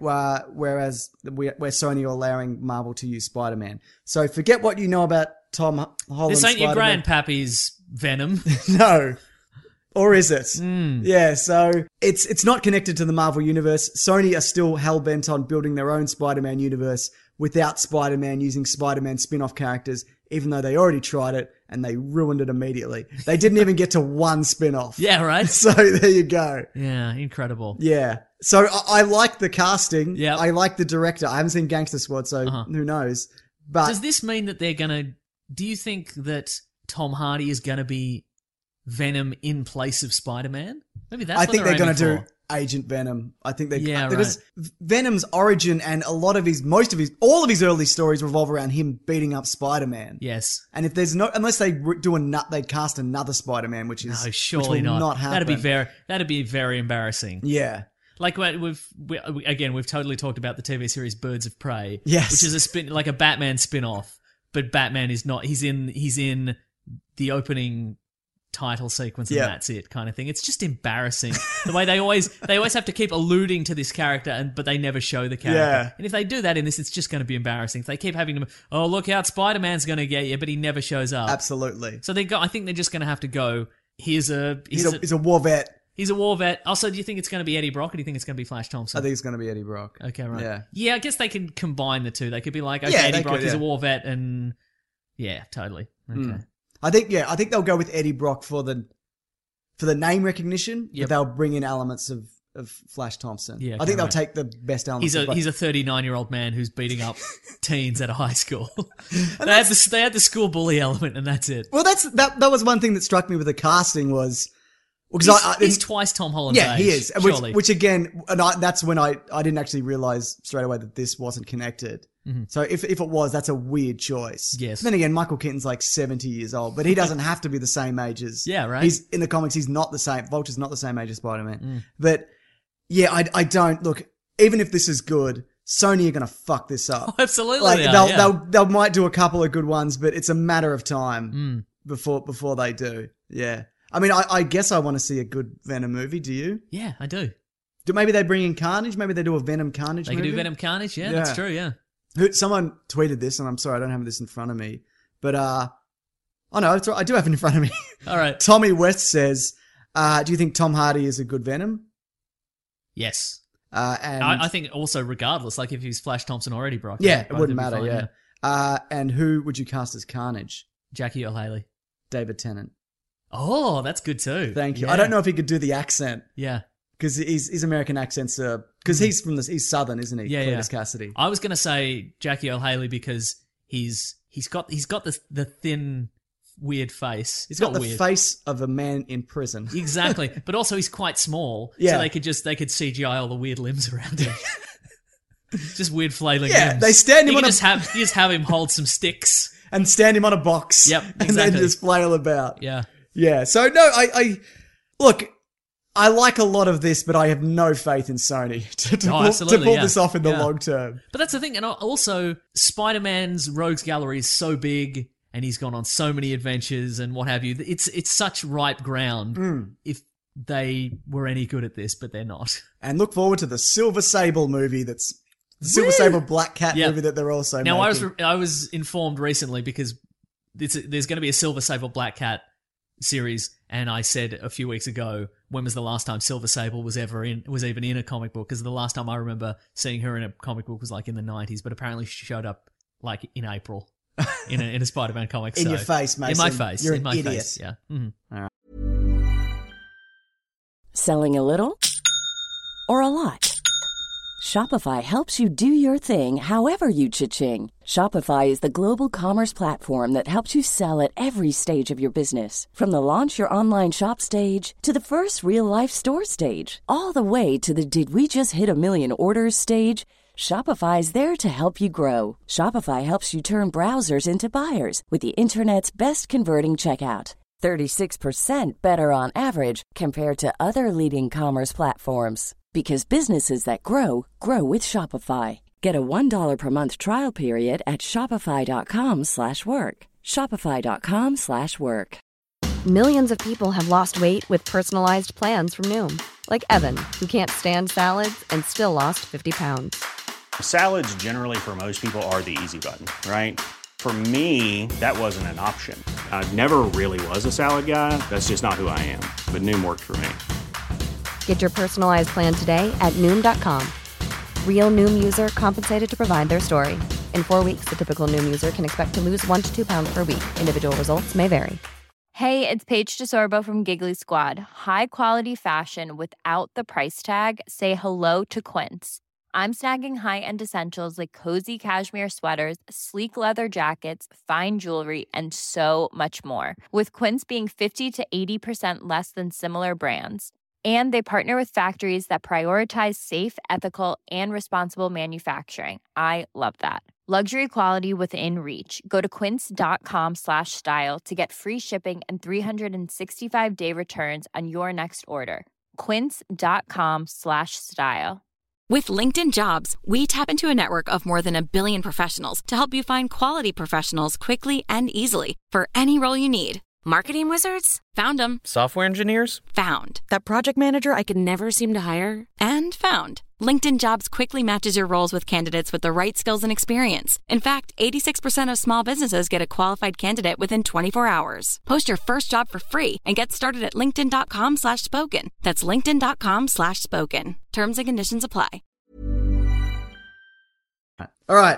Sony are allowing Marvel to use Spider-Man. So forget what you know about Tom Holland's This ain't your Spider-Man. grandpappy's Venom. No. Or is it? Yeah, so it's not connected to the Marvel Universe. Sony are still hell-bent on building their own Spider-Man universe without Spider-Man, using Spider-Man spin-off characters, even though they already tried it and they ruined it immediately. They didn't even get to one spin-off. Yeah, right? So there you go. Yeah, incredible. Yeah. So I like the casting. Yep. I like the director. I haven't seen Gangster Squad, so who knows? But Does this mean that they're gonna... Do you think that Tom Hardy is gonna be Venom in place of Spider-Man? Maybe that's I what think they're going going to to do Agent Venom. I think they Yeah, because Venom's origin and all of his early stories revolve around him beating up Spider-Man. Yes. And if there's unless they they cast another Spider-Man, which is No, which surely will not. not happen. That'd be very embarrassing. Yeah. Like we've totally talked about the TV series Birds of Prey, Yes. which is like a Batman spin-off, but Batman is not. He's in the opening title sequence and Yeah. that's it kind of thing. It's just embarrassing the way they always have to keep alluding to this character but they never show the character. Yeah. And if they do that in this, it's just going to be embarrassing. If they keep having them, oh look out, Spider-Man's going to get you, but he never shows up. Absolutely. So I think they're just going to have to go. He's a war vet. He's a war vet. Also, do you think it's going to be Eddie Brock or do you think it's going to be Flash Thompson? I think it's going to be Eddie Brock. Okay, right. Yeah. Yeah, I guess they can combine the two. They could be like, okay, Yeah, Eddie they Brock could, is a yeah. war vet and... Yeah, totally. Okay. I think they'll go with Eddie Brock for the name recognition, Yep. but they'll bring in elements of of Flash Thompson. Yeah, I think they'll right. take the best elements. He's a 39-year-old man who's beating up teens at a high school. they had the school bully element, and that's it. Well, that was one thing that struck me with the casting was because He's twice Tom Holland's age. yeah, he is. Surely. Which again, that's when I didn't actually realize straight away that this wasn't connected. So if it was, that's a weird choice. Yes. Then again, Michael Keaton's like 70 years old, but he doesn't have to be the same age as. Yeah, right. He's in the comics. He's not the same. Vulture's not the same age as Spider-Man. But yeah, I don't look. Even if this is good, Sony are gonna fuck this up. Absolutely, Like they are, yeah. they might do a couple of good ones, but it's a matter of time before they do. Yeah. I mean, I guess I want to see a good Venom movie. Do you? Yeah, I do. Maybe they bring in Carnage. Maybe they do a Venom Carnage They movie. can do Venom Carnage. Yeah, that's true. Yeah. Someone tweeted this, and I'm sorry I don't have this in front of me. But oh no, it's all right, I do have it in front of me. All right. Tommy West says, "Do you think Tom Hardy is a good Venom?" Yes. And I think also regardless, like if he's Flash Thompson already, Brock. yeah, it both wouldn't would be matter. fine, And who would you cast as Carnage? Jackie Earle Haley. David Tennant. Oh, that's good too. Thank you. Yeah. I don't know if he could do the accent Yeah. because his American accents are because he's Southern, isn't he? Yeah, Cletus yeah. Cassidy. I was gonna say Jackie Earle Haley because he's got the thin, weird face. He's got Not the weird. face of a man in prison. Exactly, but also he's quite small, Yeah. so they could CGI all the weird limbs around him. Just weird flailing Yeah, limbs. they stand him you on can a- just have him hold some sticks. And stand him on a box. Yep, And then exactly. just flail about. Yeah. Yeah. So no, I look. I like a lot of this, but I have no faith in Sony to absolutely, pull yeah. this off in the Yeah. long term. But that's the thing, and also Spider-Man's rogues gallery is so big, and he's gone on so many adventures and what have you. It's such ripe ground if they were any good at this, but they're not. And look forward to the Silver Sable movie. That's the Silver Sable Black Cat Yeah. movie that they're also Now making. I was informed recently because there's going to be a Silver Sable Black Cat series, and I said a few weeks ago, when was the last time Silver Sable was even in a comic book? Because the last time I remember seeing her in a comic book was like in the 90s, but apparently she showed up like in April in a Spider-Man comic. In so- your face, Mason. In my face. You're in an my idiot. face. Yeah. Mhm. Selling a little or a lot? Shopify helps you do your thing however you cha-ching. Shopify is the global commerce platform that helps you sell at every stage of your business. From the launch your online shop stage to the first real-life store stage, all the way to the did we just hit a million orders stage. Shopify's there to help you grow. Shopify helps you turn browsers into buyers with the internet's best converting checkout. 36% better on average compared to other leading commerce platforms. Because businesses that grow, grow with Shopify. Get a $1 per month trial period at shopify.com/work. Shopify.com/work. Millions of people have lost weight with personalized plans from Noom. Like Evan, who can't stand salads and still lost 50 pounds. Salads generally for most people are the easy button, right? For me, that wasn't an option. I never really was a salad guy. That's just not who I am. But Noom worked for me. Get your personalized plan today at Noom.com. Real Noom user compensated to provide their story. In 4 weeks, the typical Noom user can expect to lose 1 to 2 pounds per week. Individual results may vary. Hey, it's Paige DeSorbo from Giggly Squad. High quality fashion without the price tag. Say hello to Quince. I'm snagging high-end essentials like cozy cashmere sweaters, sleek leather jackets, fine jewelry, and so much more. With Quince being 50 to 80% less than similar brands. And they partner with factories that prioritize safe, ethical, and responsible manufacturing. I love that. Luxury quality within reach. Go to quince.com/style to get free shipping and 365-day returns on your next order. Quince.com/style. With LinkedIn Jobs, we tap into a network of more than 1 billion professionals to help you find quality professionals quickly and easily for any role you need. Marketing wizards? Found them. Software engineers? Found. That project manager I could never seem to hire? And found. LinkedIn Jobs quickly matches your roles with candidates with the right skills and experience. In fact, 86% of small businesses get a qualified candidate within 24 hours. Post your first job for free and get started at linkedin.com/spoken. That's linkedin.com/spoken. Terms and conditions apply. All right.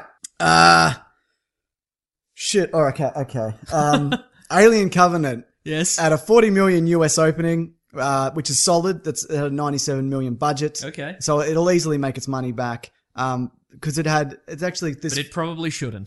Shit. All right. Okay. Alien Covenant. Yes. At a 40 million US opening, which is solid. That's a 97 million budget. Okay. So it'll easily make its money back. Because it's actually this. But it probably shouldn't.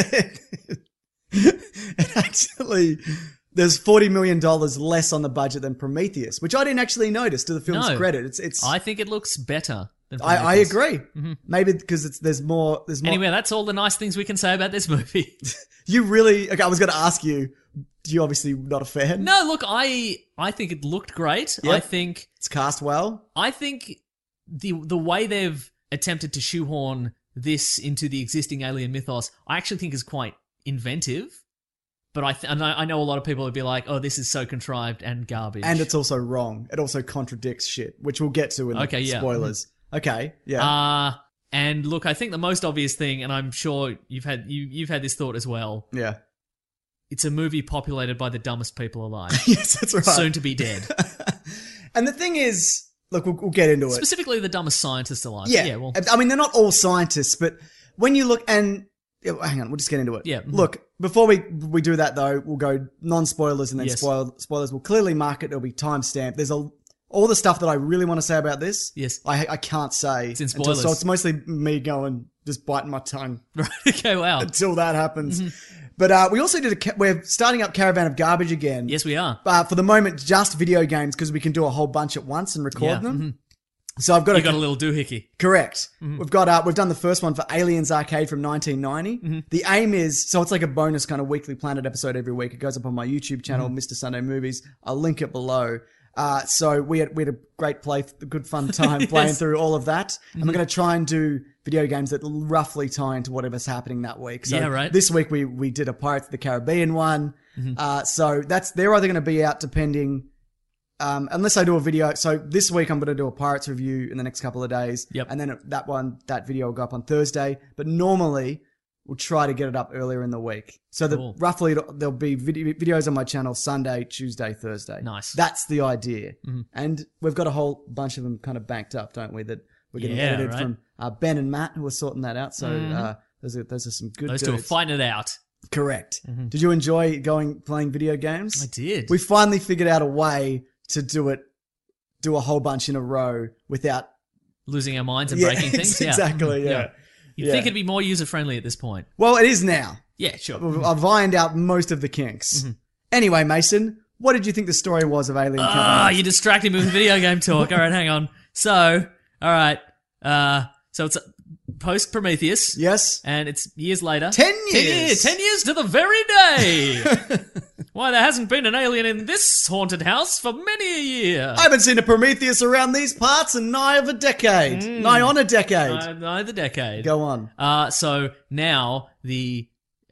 It actually, there's $40 million less on the budget than Prometheus, which I didn't actually notice to the film's credit. It's. I think it looks better than I Prometheus. agree. Maybe because there's more. Anyway, that's all the nice things we can say about this movie. You really? Okay, I was going to ask you. You're obviously not a fan. No, look, I think it looked great. Yep. I think It's cast well. I think the way they've attempted to shoehorn this into the existing alien mythos, I actually think is quite inventive. But I know a lot of people would be like, "Oh, this is so contrived and garbage." And it's also wrong. It also contradicts shit, which we'll get to in the spoilers. Okay, yeah. And look, I think the most obvious thing, and I'm sure you've had this thought as well. Yeah. It's a movie populated by the dumbest people alive. Yes, that's right. Soon to be dead. And the thing is, look, we'll get into it. Specifically the dumbest scientists alive. Yeah. Well, I mean, they're not all scientists, but when you look and... hang on, we'll just get into it. Yeah. Look, before we do that, though, we'll go non-spoilers and then Yes. spoilers. We'll clearly mark it. It'll be timestamped. There's all the stuff that I really want to say about this. Yes. I can't say. It's in spoilers. So it's mostly me going, just biting my tongue right. Okay, wow. until that happens. But we also we're starting up Caravan of Garbage again. Yes, we are. For the moment, just video games because we can do a whole bunch at once and record Yeah. them. So I've got You got a little doohickey. Correct. We've done the first one for Aliens Arcade from 1990. The aim is, so it's like a bonus kind of Weekly Planet episode every week. It goes up on my YouTube channel, Mr. Sunday Movies. I'll link it below. So we had a great good fun time playing through all of that. And we're going to try and do video games that roughly tie into whatever's happening that week. So Yeah, right. this week we did a Pirates of the Caribbean one. So they're either going to be out depending, unless I do a video. So this week I'm going to do a Pirates review in the next couple of days. Yep. And then that video will go up on Thursday. But normally we'll try to get it up earlier in the week. So Cool. roughly there'll be videos on my channel Sunday, Tuesday, Thursday. Nice. That's the idea. And we've got a whole bunch of them kind of banked up, don't we? That we're getting Yeah, edited right. from Ben and Matt, who are sorting that out. So those are some good Those dudes. two are fighting it out. Correct. Did you enjoy playing video games? I did. We finally figured out a way to do a whole bunch in a row without Losing our minds and breaking things. Yeah. Exactly. Yeah. You'd think it'd be more user-friendly at this point. Well, it is now. Yeah, sure. I've ironed out most of the kinks. Anyway, Mason, what did you think the story was of Alien Covenant? You distracted me with video game talk. All right, hang on. So, all right. So it's post Prometheus. Yes. And it's years later. 10 years. 10 years to the very day. Why, there hasn't been an alien in this haunted house for many a year. I haven't seen a Prometheus around these parts in nigh on a decade. Nigh the decade. Go on. So now the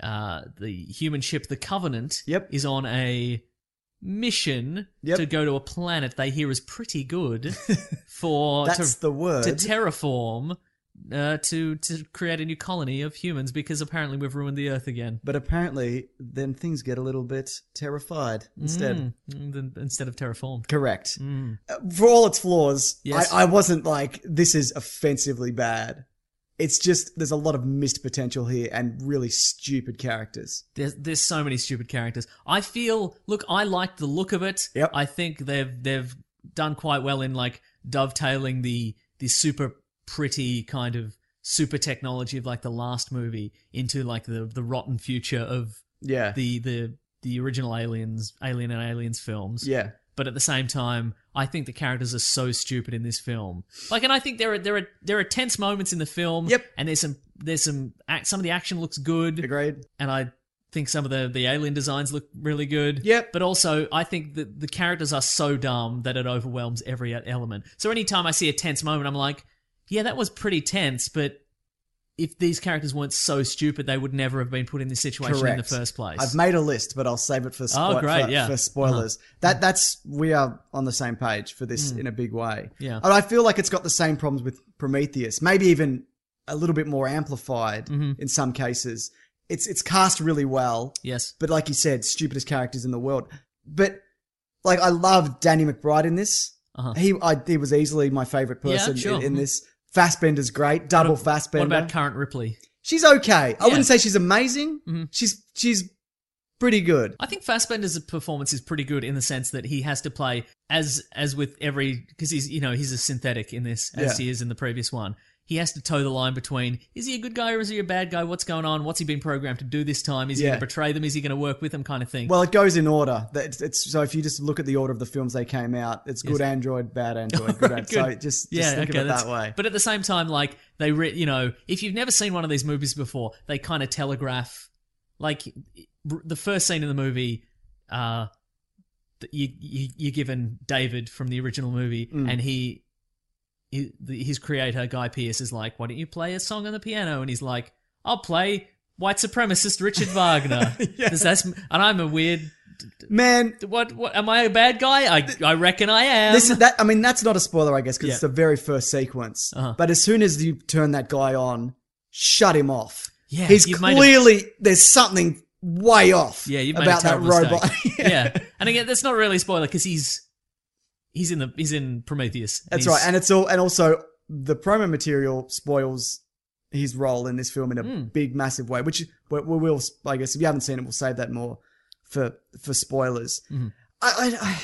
human ship, the Covenant, Yep. is on a mission Yep. to go to a planet they hear is pretty good for That's the word. to terraform to create a new colony of humans because apparently we've ruined the Earth again. But apparently, then things get a little bit terrified instead. Instead of terraformed. Correct. For all its flaws, Yes. I wasn't like, this is offensively bad. It's just, there's a lot of missed potential here and really stupid characters. There's so many stupid characters. I liked the look of it. Yep. I think they've done quite well in like dovetailing the super pretty kind of super technology of like the last movie into like the rotten future of Yeah. the original Alien and Aliens films. Yeah. But at the same time, I think the characters are so stupid in this film. Like, and I think there are tense moments in the film. Yep. And there's some of the action looks good. Agreed. And I think some of the alien designs look really good. Yep. But also, I think that the characters are so dumb that it overwhelms every element. So anytime I see a tense moment, I'm like, yeah, that was pretty tense, but if these characters weren't so stupid, they would never have been put in this situation in the Correct. first place. I've made a list, but I'll save it for for spoilers. We are on the same page for this in a big way. Yeah. And I feel like it's got the same problems with Prometheus, maybe even a little bit more amplified in some cases. It's cast really well. Yes. But like you said, stupidest characters in the world. But like I love Danny McBride in this. He was easily my favorite person sure. in this. Fassbender's great, double Fassbender. What about Current Ripley? She's okay. I Yeah. wouldn't say she's amazing. She's pretty good. I think Fassbender's performance is pretty good in the sense that he has to play as with every, because he's a synthetic in this as he is in the previous one. He has to toe the line between, is he a good guy or is he a bad guy? What's going on? What's he been programmed to do this time? Is he going to betray them? Is he going to work with them, kind of thing? Well, it goes in order. So if you just look at the order of the films they came out, it's good android, bad android, good android. So just think of it that way. But at the same time, like, if you've never seen one of these movies before, they kind of telegraph, like, the first scene in the movie, you're given David from the original movie, and his creator, Guy Pearce, is like, why don't you play a song on the piano? And he's like, I'll play white supremacist Richard Wagner. And I'm a weird... Man... What, am I a bad guy? I reckon I am. That's not a spoiler, I guess, because it's the very first sequence. But as soon as you turn that guy on, shut him off. Yeah, he's clearly... There's something way off about that robot. Yeah. And again, that's not really a spoiler, because he's in Prometheus. That's right, and also the promo material spoils his role in this film in a big, massive way. Which we will, I guess, if you haven't seen it, we'll save that more for spoilers. I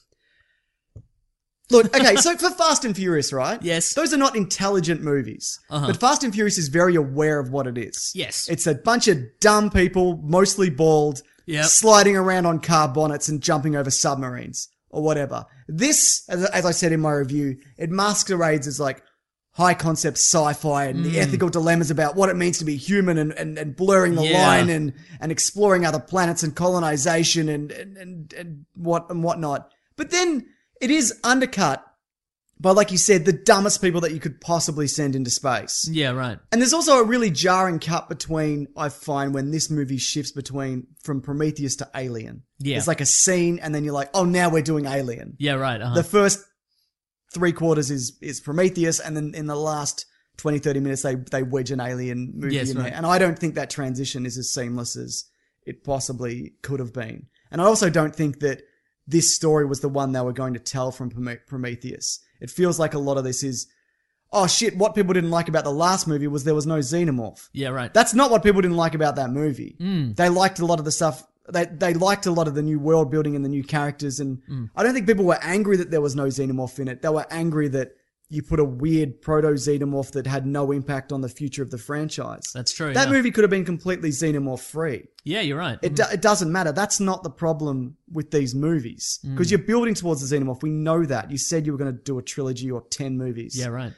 look, okay. So for Fast and Furious, right? Yes, those are not intelligent movies, but Fast and Furious is very aware of what it is. Yes, it's a bunch of dumb people, mostly bald, sliding around on car bonnets and jumping over submarines. Or whatever. This, as I said in my review, it masquerades as like high concept sci-fi and the ethical dilemmas about what it means to be human and blurring the line and exploring other planets and colonization and whatnot. But then it is undercut by, like you said, the dumbest people that you could possibly send into space. Yeah, right. And there's also a really jarring cut between, I find, when this movie shifts from Prometheus to Alien. Yeah. There's like a scene and then you're like, oh, now we're doing Alien. Yeah, right. The first 3/4 is Prometheus, and then in the last 20, 30 minutes they wedge an Alien movie in there. And I don't think that transition is as seamless as it possibly could have been. And I also don't think that this story was the one they were going to tell from Prometheus. It feels like a lot of this is, oh shit, what people didn't like about the last movie was there was no xenomorph. Yeah, right. That's not what people didn't like about that movie. They liked a lot of the stuff, they liked a lot of the new world building and the new characters, and I don't think people were angry that there was no xenomorph in it. They were angry that you put a weird proto-xenomorph that had no impact on the future of the franchise. That's true. That movie could have been completely xenomorph-free. Yeah, you're right. It doesn't matter. That's not the problem with these movies. Because you're building towards the xenomorph. We know that. You said you were going to do a trilogy or 10 movies. Yeah, right.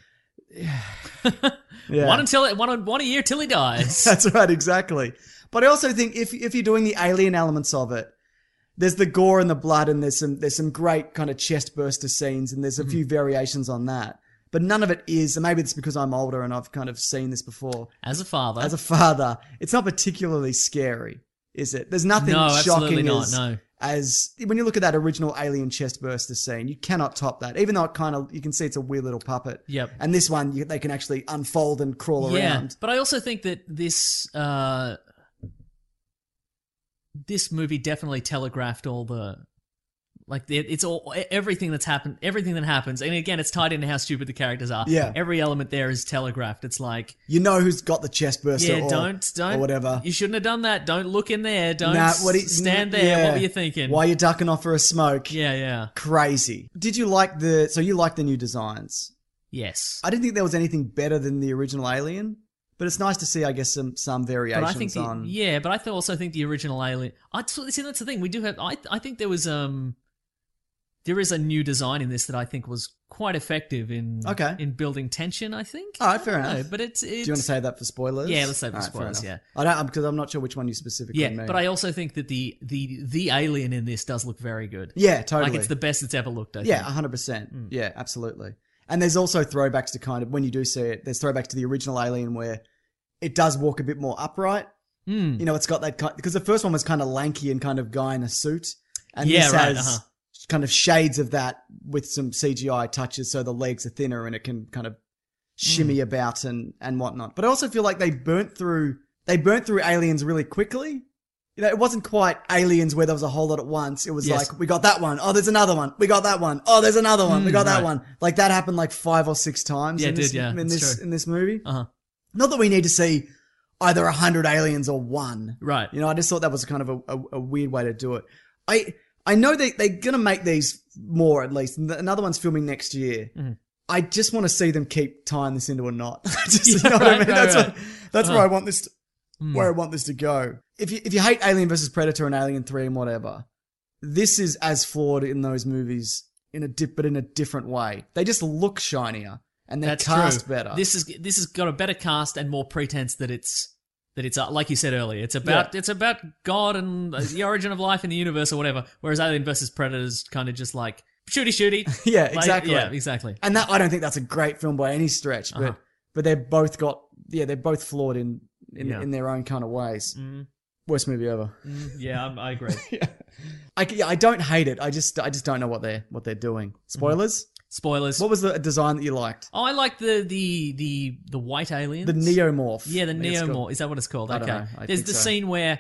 One a year till he dies. That's right, exactly. But I also think if you're doing the alien elements of it, there's the gore and the blood, and there's some great kind of chest burster scenes, and there's a few variations on that. But none of it is, and maybe it's because I'm older and I've kind of seen this before. As a father, it's not particularly scary, is it? There's nothing shocking as when you look at that original Alien chest burster scene, you cannot top that. Even though you can see it's a weird little puppet. Yep. And this one, they can actually unfold and crawl around. But I also think that this movie definitely telegraphed all the, like, it's all, everything that happens, and again, it's tied into how stupid the characters are. Yeah. Every element there is telegraphed. It's like, you know who's got the chest burster don't, or whatever. You shouldn't have done that. Don't look in there. Don't stand there. Yeah. What were you thinking? Why are you ducking off for a smoke? Yeah. Crazy. Did you like so you like the new designs? Yes. I didn't think there was anything better than the original Alien. But it's nice to see, I guess, some variations but I think on... Yeah, but I also think the original Alien... See, that's the thing. We do have... I think there was... There is a new design in this that I think was quite effective in building tension, I think. All right, fair enough. But it's... Do you want to say that for spoilers? Yeah, let's say for spoilers, yeah. I don't, because I'm not sure which one you specifically mean. Yeah, but I also think that the alien in this does look very good. Yeah, totally. Like, it's the best it's ever looked, I think. Yeah, 100%. Yeah, absolutely. And there's also throwbacks to kind of, when you do see it, there's throwbacks to the original Alien where it does walk a bit more upright. You know, it's got that kind, because the first one was kind of lanky and kind of guy in a suit. And this has kind of shades of that with some CGI touches, so the legs are thinner and it can kind of shimmy about and whatnot. But I also feel like they burnt through Aliens really quickly. You know, it wasn't quite Aliens where there was a whole lot at once. It was like, we got that one. Oh, there's another one. We got that one. Oh, there's another one. We got that one. Like, that happened like 5 or 6 times in this movie. Uh-huh. Not that we need to see either 100 aliens or one. Right. You know, I just thought that was kind of a weird way to do it. I know they're going to make these more, at least. Another one's filming next year. Mm-hmm. I just want to see them keep tying this into a knot. You know what I mean? That's where I want this where I want this to go. If you hate Alien vs Predator and Alien 3 and whatever, this is as flawed in those movies but in a different way. They just look shinier and they're cast better. This has got a better cast and more pretense that it's like you said earlier. It's about God and the origin of life in the universe or whatever. Whereas Alien vs Predator is kind of just like shooty. Yeah, exactly. Yeah, exactly. And that I don't think that's a great film by any stretch, but they're both flawed in their own kind of ways. Mm. Worst movie ever. Yeah, I agree. I don't hate it. I just don't know what they're doing. Spoilers? Spoilers. What was the design that you liked? Oh, I like the white aliens. The neomorph. Yeah, the neomorph. Is that what it's called? I Okay. don't know. There's the scene where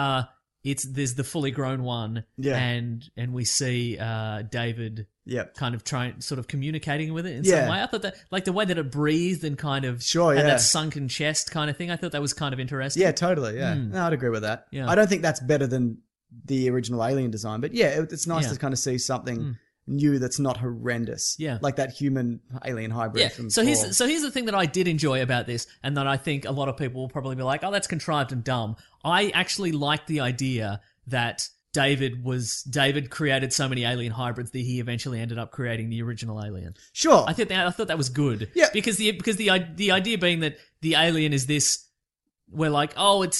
there's the fully grown one, and we see David kind of sort of communicating with it in some way. I thought that, like the way that it breathed and kind of had that sunken chest kind of thing, I thought that was kind of interesting. Yeah, totally, yeah. No, I'd agree with that. Yeah. I don't think that's better than the original Alien design, but yeah, it's nice to kind of see something new that's not horrendous. Yeah. Like that human alien hybrid from so here's the thing that I did enjoy about this, and that I think a lot of people will probably be like, oh, that's contrived and dumb. I actually liked the idea that David created so many alien hybrids that he eventually ended up creating the original alien. Sure. I thought that was good. Yeah. Because the idea being that the alien is this, we're like, oh, it's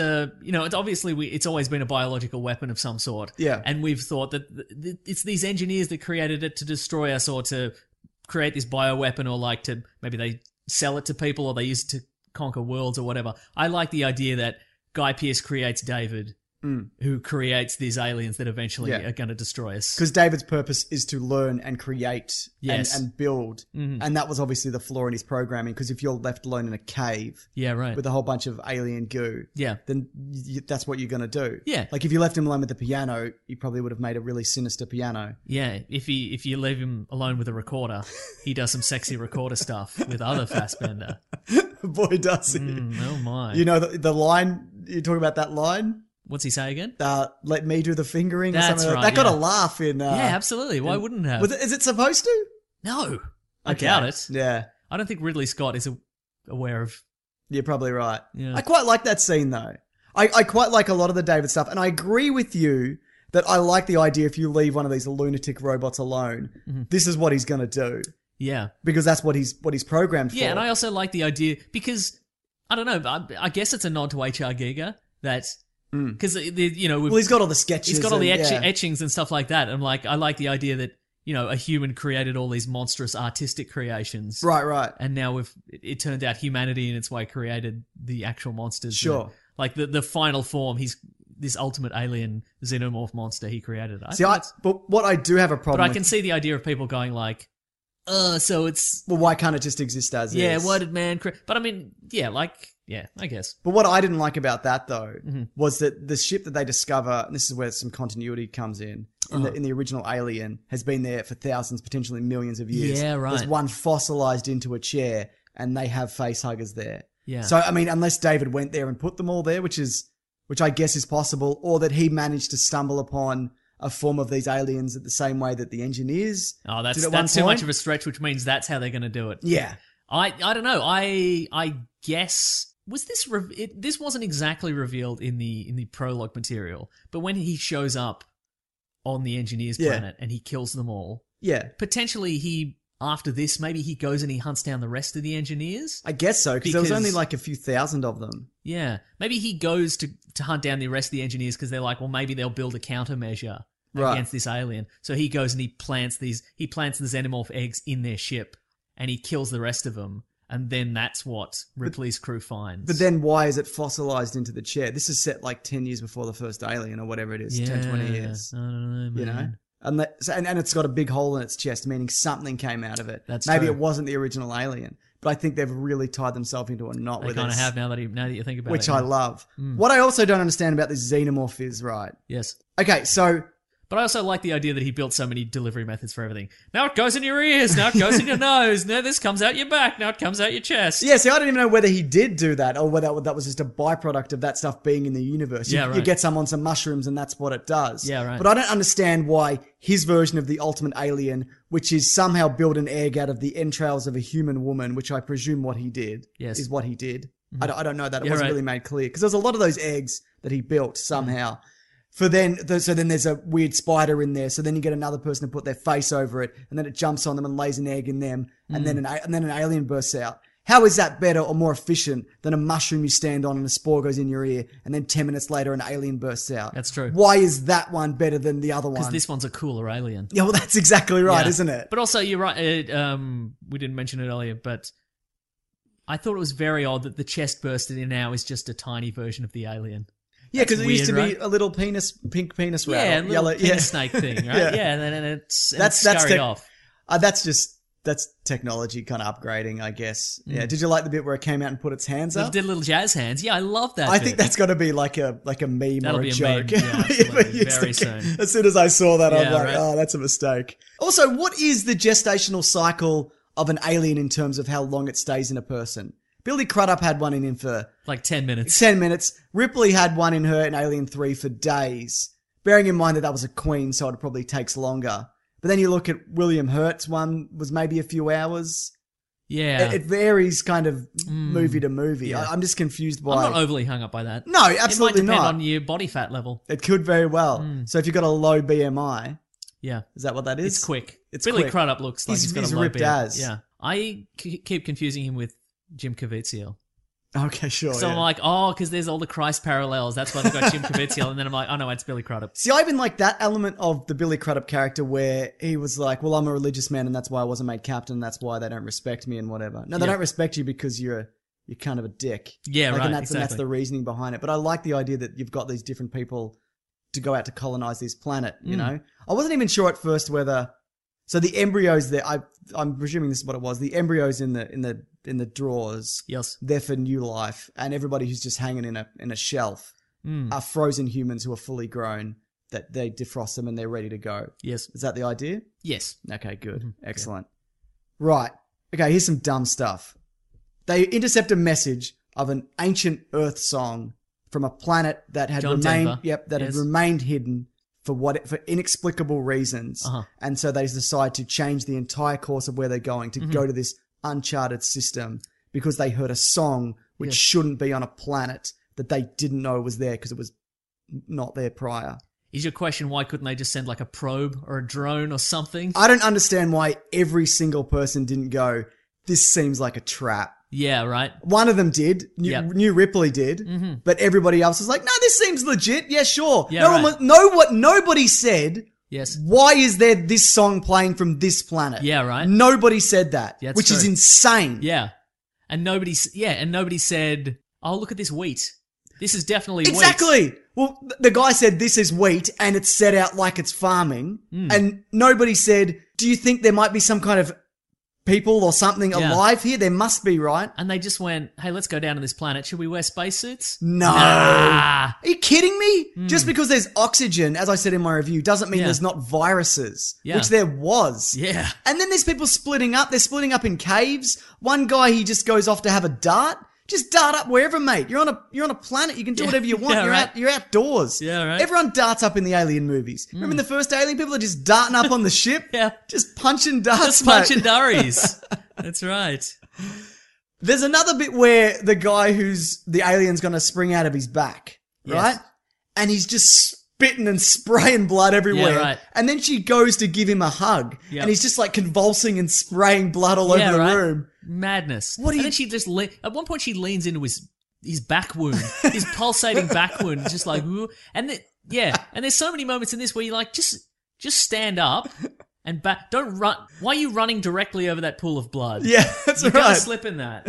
obviously it's always been a biological weapon of some sort. Yeah. And we've thought that it's these engineers that created it to destroy us or to create this bioweapon, or like to, maybe they sell it to people or they use it to conquer worlds or whatever. I like the idea that Guy Pearce creates David, who creates these aliens that eventually are going to destroy us. Because David's purpose is to learn and create and build. Mm-hmm. And that was obviously the flaw in his programming, because if you're left alone in a cave with a whole bunch of alien goo, then that's what you're going to do. Yeah. Like if you left him alone with the piano, you probably would have made a really sinister piano. Yeah, if you leave him alone with a recorder, he does some sexy recorder stuff with other Fassbender. Boy, does he. Oh my. You know the line, you're talking about that line? What's he say again? Let me do the fingering. That's or something right. That got a laugh in. Yeah, absolutely. Why wouldn't it have? Is it supposed to? No, I doubt it. Yeah, I don't think Ridley Scott is aware of. You're probably right. Yeah. I quite like that scene though. I quite like a lot of the David stuff, and I agree with you that I like the idea if you leave one of these lunatic robots alone, this is what he's going to do. Yeah, because that's what he's programmed for. Yeah, and I also like the idea because I don't know. I guess it's a nod to H.R. Giger that. Because he's got all the sketches. He's got all the etchings and stuff like that. And I like the idea that a human created all these monstrous artistic creations. Right. And now it turned out humanity in its way created the actual monsters. Sure. Like the final form, he's this ultimate alien xenomorph monster he created. But what I do have a problem. But I can see the idea of people going like, so it's. Well, why can't it just exist as is? Yeah, why did man create? But I mean, yeah, I guess. But what I didn't like about that, though, was that the ship that they discover, and this is where some continuity comes in the original Alien, has been there for thousands, potentially millions of years. Yeah, right. There's one fossilized into a chair, and they have facehuggers there. Yeah. So, I mean, unless David went there and put them all there, which I guess is possible, or that he managed to stumble upon a form of these aliens at the same way that the engineers Oh, that's did at one too point. much of a stretch, which means that's how they're going to do it. Yeah. I don't know. I guess was this this wasn't exactly revealed in the prologue material, but when he shows up on the engineers planet and he kills them all, potentially after this maybe he goes and he hunts down the rest of the engineers. I guess so, because there was only like a few thousand of them. Yeah, maybe he goes to hunt down the rest of the engineers because they're like, well, maybe they'll build a countermeasure against this alien. So he goes and he plants the xenomorph eggs in their ship. And he kills the rest of them, and then that's what Ripley's crew finds. But then why is it fossilized into the chair? This is set like 10 years before the first Alien, or whatever it is, 10, 20 years. I don't know, man. And it's got a big hole in its chest, meaning something came out of it. That's Maybe true. it wasn't the original Alien, but I think they've really tied themselves into a knot with it. They kind of have now that you think about it. Which I love. What I also don't understand about this xenomorph is, right? Yes. Okay, so But I also like the idea that he built so many delivery methods for everything. Now it goes in your ears. Now it goes in your nose. Now this comes out your back. Now it comes out your chest. Yeah, see, I don't even know whether he did do that or whether that was just a byproduct of that stuff being in the universe. Yeah, right. You get some on some mushrooms and that's what it does. Yeah, right. But I don't understand why his version of the ultimate alien, which is somehow build an egg out of the entrails of a human woman, which I presume what he did, Yes. is what he did. I don't know that. It Yeah, wasn't right. really made clear. Because there's a lot of those eggs that he built somehow. So then there's a weird spider in there. So then you get another person to put their face over it, and then it jumps on them and lays an egg in them, and then an alien bursts out. How is that better or more efficient than a mushroom you stand on and a spore goes in your ear, and then 10 minutes later an alien bursts out? That's true. Why is that one better than the other one? Because this one's a cooler alien. Yeah, well, that's exactly right, Yeah. isn't it? But also, you're right. We didn't mention it earlier, but I thought it was very odd that the chest bursted in now is just a tiny version of the alien. Yeah, because it used to weird, be right? a little pink penis rat. Yeah, or little yellow, penis snake thing, right? Yeah. Yeah, and then it's That's scurried tech- off. That's technology kind of upgrading, I guess. Yeah. Did you like the bit where it came out and put its hands It up? did little jazz hands. Yeah, I love that. I bit. think that's got to be like a meme That'll or be a a joke. meme. Yeah, absolutely. Used Very to- soon. As soon as I saw that, I'm Yeah, like, right. oh, that's a mistake. Also, what is the gestational cycle of an alien in terms of how long it stays in a person? Billy Crudup had one in him for like 10 minutes. 10 minutes. Ripley had one in her in Alien 3 for days. Bearing in mind that was a queen, so it probably takes longer. But then you look at William Hurt's one, was maybe a few hours. Yeah. It varies kind of movie to movie. Yeah. I'm just confused by... I'm not overly hung up by that. No, absolutely It might depend not. on your body fat level. It could very well. So if you've got a low BMI, Yeah. is that what that is? It's quick. It's Billy quick. Crudup looks like He's- he's got he's a low ripped beard. as. Yeah. I keep confusing him with Jim Caviezel. Okay, sure. So yeah. I'm like, oh, because there's all the Christ parallels. That's why they've got Jim Caviezel. And then I'm like, oh no, it's Billy Crudup. See, I even like that element of the Billy Crudup character where he was like, well, I'm a religious man and that's why I wasn't made captain and that's why they don't respect me and whatever. No, they Yeah. don't respect you because you're kind of a dick. Yeah, right, And that's exactly. the reasoning behind it. But I like the idea that you've got these different people to go out to colonize this planet, you know? I wasn't even sure at first whether... So the embryos there, I'm presuming this is what it was. The embryos in the drawers, Yes. they're for new life, and everybody who's just hanging in a shelf are frozen humans who are fully grown. That they defrost them and they're ready to go. Yes. Is that the idea? Yes. Okay, good, excellent. Right. Okay, here's some dumb stuff. They intercept a message of an ancient Earth song from a planet that had John remained, Denver. that had Yes. remained hidden for inexplicable reasons. Uh-huh. And so they decide to change the entire course of where they're going Mm-hmm. to go to this uncharted system because they heard a song which Yes. shouldn't be on a planet that they didn't know was there because it was not there prior. Is your question why couldn't they just send like a probe or a drone or something? I don't understand why every single person didn't go, this seems like a trap. Yeah, right. One of them did. Yep. New Ripley did. But everybody else was like, no, this seems legit. Yeah, sure. Yeah, right. Nobody said, Yes. why is there this song playing from this planet? Yeah, right. Nobody said that, Yeah, that's which is true. insane. Yeah. And nobody said, oh, look at this wheat. This is definitely Exactly. wheat. Well, the guy said this is wheat and it's set out like it's farming. Hmm. And nobody said, do you think there might be some kind of people or something Yeah. alive here? There must be, right? And they just went, hey, let's go down to this planet. Should we wear spacesuits? No. Nah. Are you kidding me? Just because there's oxygen, as I said in my review, doesn't mean Yeah. there's not viruses, Yeah. which there was. Yeah. And then there's people splitting up. They're splitting up in caves. One guy, he just goes off to have a dart. Just dart up wherever, mate. You're on a planet. You can do Yeah. whatever you want. Yeah, You're outdoors. Yeah, right. Everyone darts up in the Alien movies. Remember in the first Alien, people are just darting up on the ship. Yeah. Just punching darts, Just mate. punching durries. That's right. There's another bit where the guy who's the alien's going to spring out of his back, Yes. right? And he's just spitting and spraying blood everywhere. Yeah, right. And then she goes to give him a hug. Yep. And he's just like convulsing and spraying blood all over the right. room. Madness. What do and you- then she just at one point she leans into his back wound, his pulsating back wound, just like, ooh. And and there's so many moments in this where you're like, just stand up and back. Don't run. Why are you running directly over that pool of blood? Yeah, that's You're gonna right. slip in that.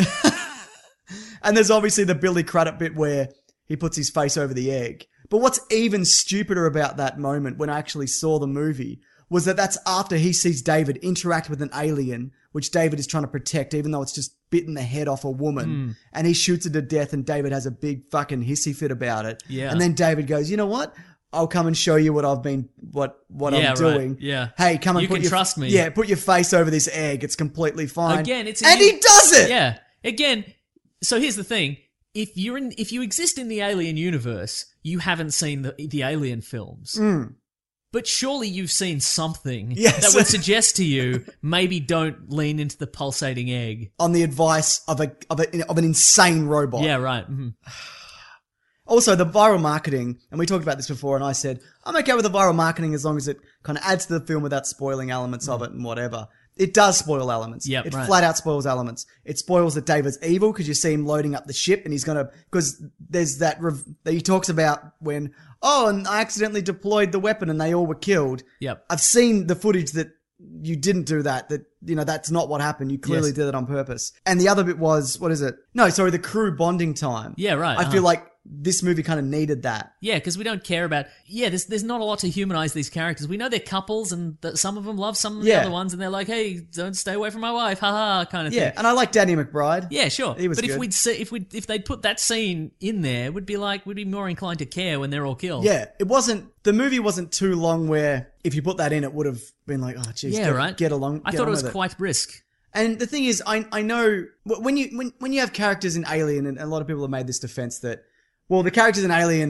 And there's obviously the Billy Crudup bit where he puts his face over the egg. But what's even stupider about that moment when I actually saw the movie was that that's after he sees David interact with an alien, which David is trying to protect, even though it's just bitten the head off a woman. And he shoots it to death and David has a big fucking hissy fit about it. Yeah. And then David goes, you know what? I'll come and show you what I've been, what Yeah, I'm doing. right, yeah. Hey, come and You put can your, trust me. Yeah, put your face over this egg. It's completely fine. Again, it's and he does it. Yeah. Again, so here's the thing. If you exist in the Alien universe, you haven't seen the Alien films. But surely you've seen something Yes. that would suggest to you maybe don't lean into the pulsating egg. On the advice of an insane robot. Yeah, right. Mhm. Also, the viral marketing, and we talked about this before, and I said, I'm okay with the viral marketing as long as it kind of adds to the film without spoiling elements of it and whatever. It does spoil elements. Yep, it right. flat out spoils elements. It spoils that David's evil because you see him loading up the ship and he's because there's that he talks about when, and I accidentally deployed the weapon and they all were killed. Yep. I've seen the footage that you didn't do that, that's not what happened. You clearly Yes. did it on purpose. And the other bit was, what is it? No, sorry, the crew bonding time. Yeah, right. I feel like this movie kind of needed that. Yeah, because we don't care about... Yeah, there's not a lot to humanize these characters. We know they're couples, and that some of them love some of the Yeah. other ones, and they're like, hey, don't stay away from my wife, haha, kind of Yeah, thing. and I like Danny McBride. Yeah, sure. He was but good. if they'd put that scene in there, we'd be more inclined to care when they're all killed. Yeah, the movie wasn't too long where if you put that in, it would have been like, oh, geez, Yeah, right. get along. I get thought on it was with quite brisk. And the thing is, I know when you have characters in Alien, and a lot of people have made this defense that, well, the characters in Alien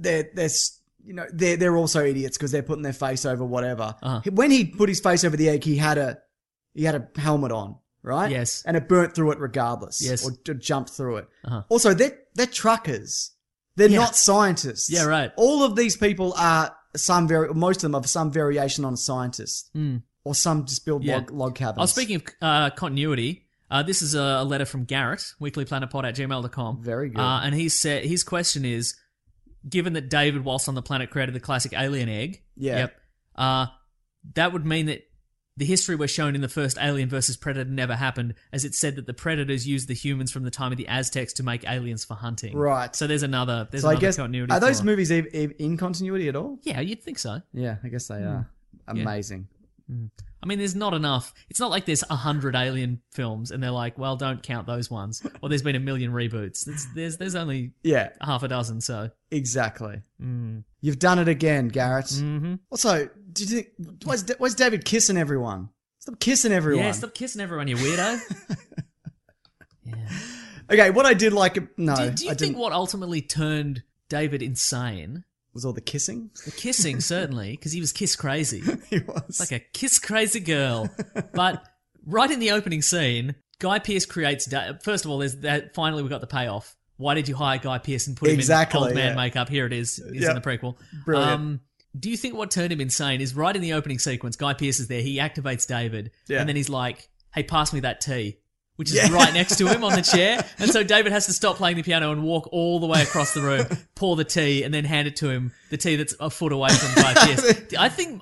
they're also idiots because they're putting their face over whatever. When he put his face over the egg, he had a helmet on, right? Yes. And it burnt through it regardless. Yes. Or jumped through it. Also, they're truckers. They're not scientists. Yeah, right. All of these people are most of them are some variation on a scientist. Or some just build log cabins. Oh, speaking of continuity, this is a letter from Garrett, weeklyplanetpod@gmail.com. Very good. And he said his question is, given that David, whilst on the planet, created the classic alien egg, that would mean that the history we're shown in the first Alien vs. Predator never happened, as it said that the Predators used the humans from the time of the Aztecs to make aliens for hunting. Right. So there's another I guess, continuity. are those for- movies in continuity at all? Yeah, you'd think so. Yeah, I guess they are. Amazing. I mean, there's not enough. It's not like there's 100 Alien films and they're like, well, don't count those ones. Or there's been a million reboots. There's only half a dozen, so. Exactly. You've done it again, Garrett. Mm-hmm. Also, do you think why's David kissing everyone? Stop kissing everyone. Yeah, stop kissing everyone, you weirdo. Yeah. Okay, what I did like... No, Do you think what ultimately turned David insane... was all the kissing? The kissing, certainly, because he was kiss crazy. He was. Like a kiss crazy girl. But right in the opening scene, Guy Pearce creates... First of all, there's that. Finally, we got the payoff. Why did you hire Guy Pearce and put him in old man makeup? Here it is. It's in the prequel. Brilliant. Do you think what turned him insane is right in the opening sequence, Guy Pearce is there, he activates David, and then he's like, hey, pass me that tea. Which is right next to him on the chair. And so David has to stop playing the piano and walk all the way across the room, pour the tea, and then hand it to him, the tea that's a foot away from Guy Pearce. I think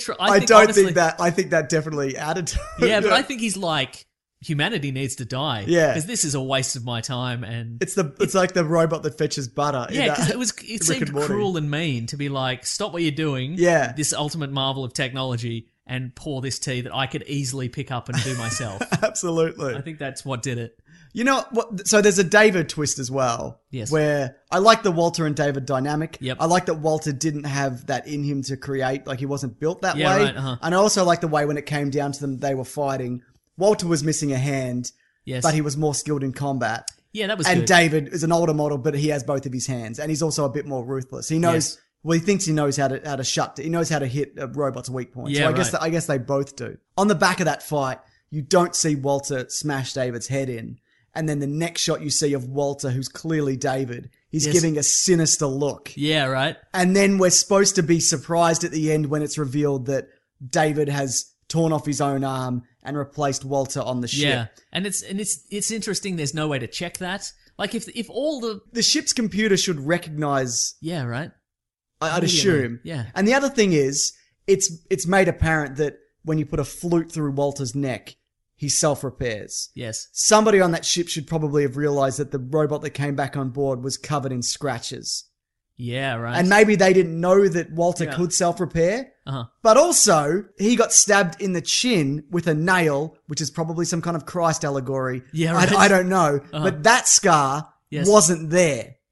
that definitely added to it. Yeah, but I think he's like, humanity needs to die. Yeah. Because this is a waste of my time. And It's like the robot that fetches butter. yeah, because it Rick seemed and Morty. cruel and mean to be like, stop what you're doing. Yeah. This ultimate marvel of technology, and pour this tea that I could easily pick up and do myself. Absolutely. I think that's what did it. You know what? So there's a David twist as well. Yes. Where I like the Walter and David dynamic. Yep. I like that Walter didn't have that in him to create. Like he wasn't built that Yeah, way. right, uh-huh. And I also like the way when it came down to them, they were fighting. Walter was missing a hand. Yes. But he was more skilled in combat. Yeah, that was And good. David is an older model, but he has both of his hands. And he's also a bit more ruthless. He knows... Yes. Well, he thinks he knows how to shut. He knows how to hit a robot's weak point. Yeah, so I guess they both do. On the back of that fight, you don't see Walter smash David's head in, and then the next shot you see of Walter, who's clearly David, he's Yes. giving a sinister look. Yeah, right? And then we're supposed to be surprised at the end when it's revealed that David has torn off his own arm and replaced Walter on the ship. Yeah. And it's interesting there's no way to check that. Like if all The ship's computer should recognize. Yeah, right? I'd Immediately, assume. yeah. And the other thing is, it's made apparent that when you put a flute through Walter's neck, he self-repairs. Yes. Somebody on that ship should probably have realized that the robot that came back on board was covered in scratches. Yeah, right. And maybe they didn't know that Walter Yeah. could self-repair. Uh-huh. But also, he got stabbed in the chin with a nail, which is probably some kind of Christ allegory. Yeah, right. I don't know. But that scar Yes. wasn't there.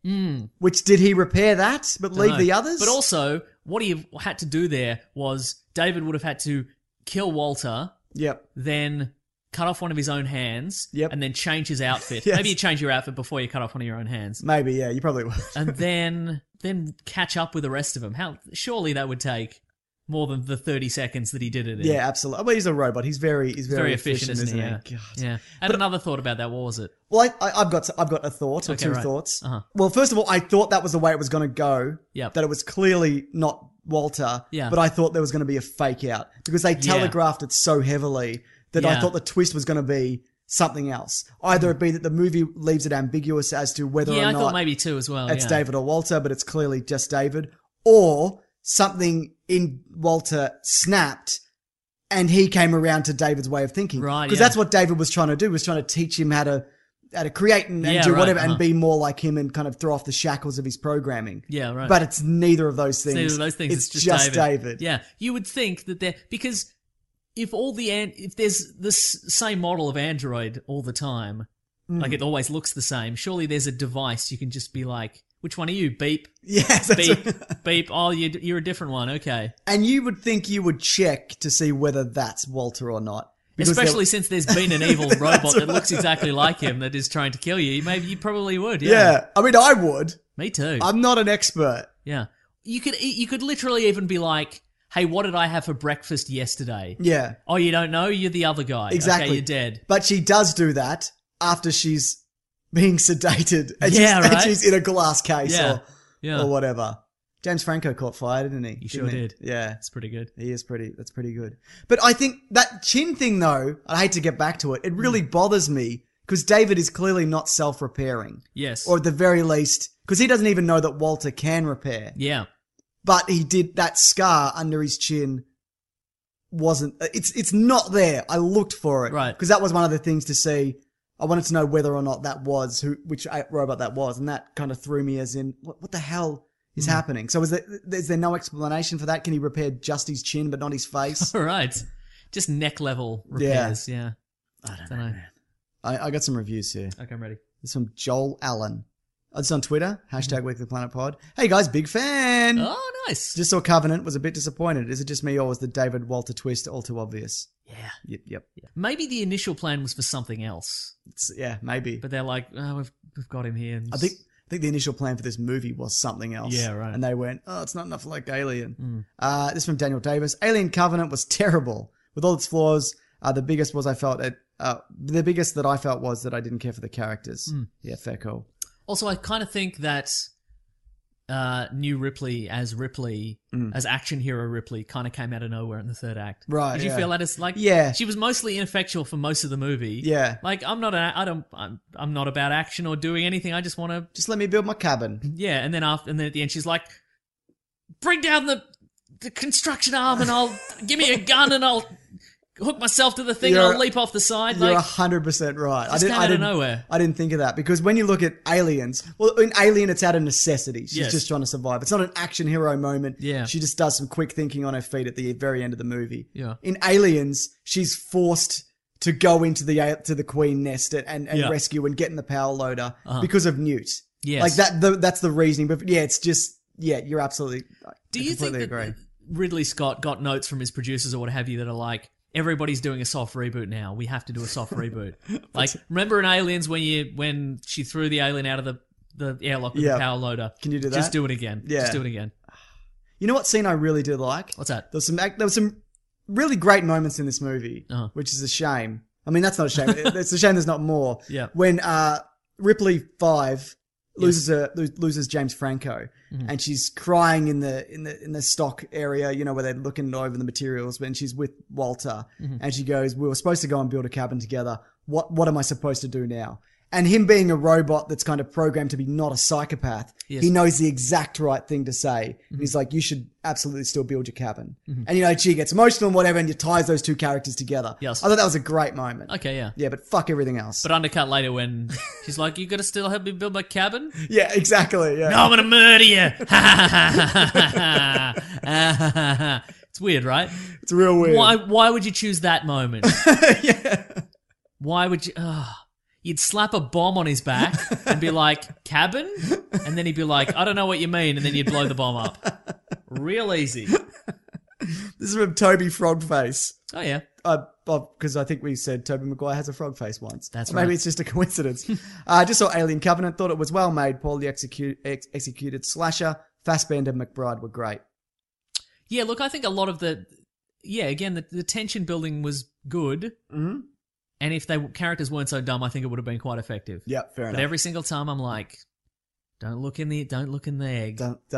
Which, did he repair that, but leave No. the others? But also, what he had to do there was David would have had to kill Walter, Yep. then cut off one of his own hands, Yep. and then change his outfit. Yes. Maybe you change your outfit before you cut off one of your own hands. Maybe, yeah, you probably would. And then catch up with the rest of them. Surely that would take more than the 30 seconds that he did it in. Yeah, absolutely. Well, he's a robot. He's very Efficient, isn't he? Yeah. God. Yeah. I had another thought about that. What was it? Well, I've got a thought or Okay, two right. thoughts. Uh-huh. Well, first of all, I thought that was the way it was going to go. Yep. That it was clearly not Walter. Yeah. But I thought there was going to be a fake out because they telegraphed it so heavily that I Yeah. thought the twist was going to be something else. Either it be that the movie leaves it ambiguous as to whether Yeah, or I not thought maybe two as well. it's yeah. David or Walter, but it's clearly just David, or something in Walter snapped and he came around to David's way of thinking. Right, Because yeah. that's what David was trying to do, was trying to teach him how to create and Yeah, do right, whatever uh-huh. and be more like him and kind of throw off the shackles of his programming. Yeah, right. But it's neither of those things. Neither of those things. It's just David. Yeah, you would think that because if there's this same model of android all the time, like it always looks the same. Surely there's a device you can just be like, which one are you? Beep, Yes. That's beep, right. beep. Oh, you're a different one. Okay. And you would think you would check to see whether that's Walter or not. Because Especially there- since there's been an evil robot that looks exactly like him that is trying to kill you. Maybe you probably would. Yeah. I mean, I would. Me too. I'm not an expert. Yeah. You could literally even be like, hey, what did I have for breakfast yesterday? Yeah. Oh, you don't know? You're the other guy. Exactly. Okay, you're dead. But she does do that after she's being sedated and, Yeah, and right. she's in a glass case Yeah. Yeah. or whatever. James Franco caught fire, didn't he? He sure did. Yeah. That's pretty good. That's pretty good. But I think that chin thing though, I hate to get back to it, it really bothers me because David is clearly not self-repairing. Yes. Or at the very least, because he doesn't even know that Walter can repair. Yeah. But he did, that scar under his chin wasn't, it's not there. I looked for it. Right. Because that was one of the things to see. I wanted to know whether or not that was which robot that was. And that kind of threw me as in, what the hell is happening? So is there no explanation for that? Can he repair just his chin but not his face? All right. Just neck level repairs. Yeah. I Don't know. I got some reviews here. Okay, I'm ready. It's from Joel Allen. It's on Twitter, #WeeklyPlanetPod. Hey guys, big fan! Oh, nice. Just saw Covenant, was a bit disappointed. Is it just me or was the David Walter twist all too obvious? Yeah. Yep. Maybe the initial plan was for something else, Yeah, maybe. but they're like, oh, we've got him here. And I think the initial plan for this movie was something else. Yeah, right. And they went, oh, it's not enough like Alien. This is from Daniel Davis. Alien Covenant was terrible. With all its flaws, the biggest that I felt was that I didn't care for the characters. Yeah, fair call. Also, I kind of think that new Ripley as action hero Ripley kind of came out of nowhere in the third act. Right, Did you yeah. feel that? It's like, Yeah. she was mostly ineffectual for most of the movie. Yeah. Like, I'm not about action or doing anything. I just want to, Just let me build my cabin. yeah. And then at the end, she's like, bring down the construction arm and I'll give me a gun and I'll hook myself to the thing and You're- I'll leap off the side. You're Like, 100% right. Just came out of nowhere. I didn't think of that because when you look at Aliens, well, in Alien, it's out of necessity. She's Yes. just trying to survive. It's not an action hero moment. Yeah. She just does some quick thinking on her feet at the very end of the movie. Yeah. In Aliens, she's forced to go into the Queen nest and Yeah. rescue and get in the power loader because of Newt. Yes. Like that's the reasoning. But yeah, it's just, yeah, you're absolutely, Do I you think completely that agree. Ridley Scott got notes from his producers or what have you that are like, everybody's doing a soft reboot now. We have to do a soft reboot. Like, remember in Aliens when she threw the alien out of the airlock with Yeah. the power loader? Can you do Just that? do it again. Yeah. Just do it again. You know what scene I really did like? What's that? There was some really great moments in this movie, Uh-huh. which is a shame. I mean, that's not a shame. It's a shame there's not more. Yeah. When Ripley 5 loses James Franco, and she's crying in the stock area, you know, where they're looking over the materials. When she's with Walter, and she goes, "We were supposed to go and build a cabin together. What am I supposed to do now?" And him being a robot that's kind of programmed to be not a psychopath, Yes. he knows the exact right thing to say. And he's like, you should absolutely still build your cabin. And, you know, she gets emotional and whatever, and you ties those two characters together. Yes. I thought that was a great moment. Okay, yeah. Yeah, but fuck everything else. But undercut later when she's like, you gotta still help me build my cabin? Yeah, exactly. Yeah. No, I'm gonna murder you! It's weird, right? It's real weird. Why would you choose that moment? Yeah. Why would you... you'd slap a bomb on his back and be like, cabin? And then he'd be like, I don't know what you mean. And then you'd blow the bomb up. Real easy. This is from Toby Frogface. Oh, yeah. Because I think we said Tobey Maguire has a frog face once. That's Maybe right. it's just a coincidence. I just saw Alien Covenant, thought it was well made, poorly executed slasher. Fassbender and McBride were great. Yeah, look, I think a lot of the tension building was good. Mm-hmm. And if characters weren't so dumb, I think it would have been quite effective. Yeah, fair enough. But every single time I'm like, don't look in the egg. Don't look in the egg.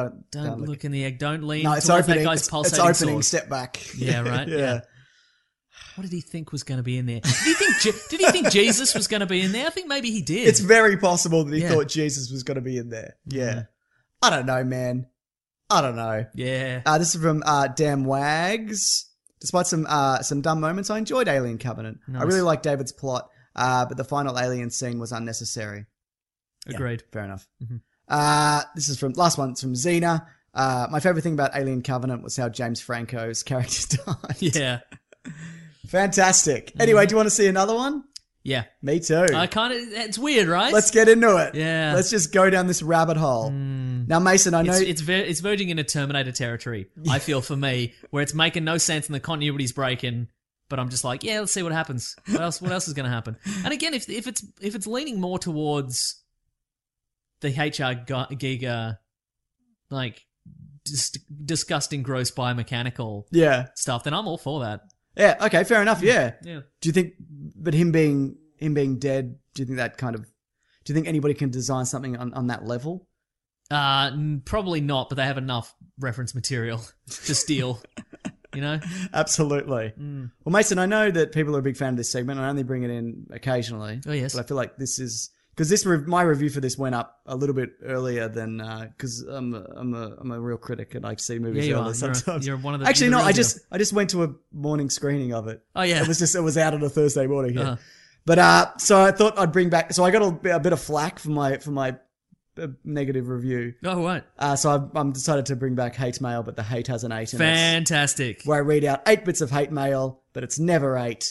Don't lean No, it's towards opening. that guy's It's pulsating opening. sword. Step back. Yeah, right. Yeah. What did he think was going to be in there? Did he think Jesus was going to be in there? I think maybe he did. It's very possible that he Yeah. thought Jesus was going to be in there. Yeah. I don't know, man. I don't know. Yeah. This is from Damn Wags. Despite some dumb moments, I enjoyed Alien Covenant. Nice. I really liked David's plot, but the final alien scene was unnecessary. Agreed. Yeah, fair enough. Mm-hmm. This is from last one. It's from Xena. My favorite thing about Alien Covenant was how James Franco's character died. Yeah. Fantastic. Anyway, do you want to see another one? Yeah. Me too. It's weird, right? Let's get into it. Yeah. Let's just go down this rabbit hole. Now, Mason, I know It's verging into Terminator territory, I feel, for me, where it's making no sense and the continuity's breaking, but I'm just like, yeah, let's see what happens. What else is going to happen? And again, if it's leaning more towards the HR Giga, like, disgusting, gross biomechanical Yeah. stuff, then I'm all for that. Yeah, okay, fair enough, yeah. Yeah. Do you think, but him being dead, do you think that do you think anybody can design something on that level? Probably not, but they have enough reference material to steal, you know? Absolutely. Well, Mason, I know that people are a big fan of this segment. I only bring it in occasionally. Oh, yes. But I feel like this is, because my review for this went up a little bit earlier than, because I'm a real critic and I see movies Yeah, you early are. sometimes. You're one of the... Actually, you're no, the real I just went to a morning screening of it. Oh, yeah. It was out on a Thursday morning, yeah. Uh-huh. But, so I thought I'd bring back, so I got a bit of flack for my negative review. Oh, what? So I'm decided to bring back hate mail, but the hate has an 8 in it. Fantastic. Where I read out 8 bits of hate mail, but it's never 8.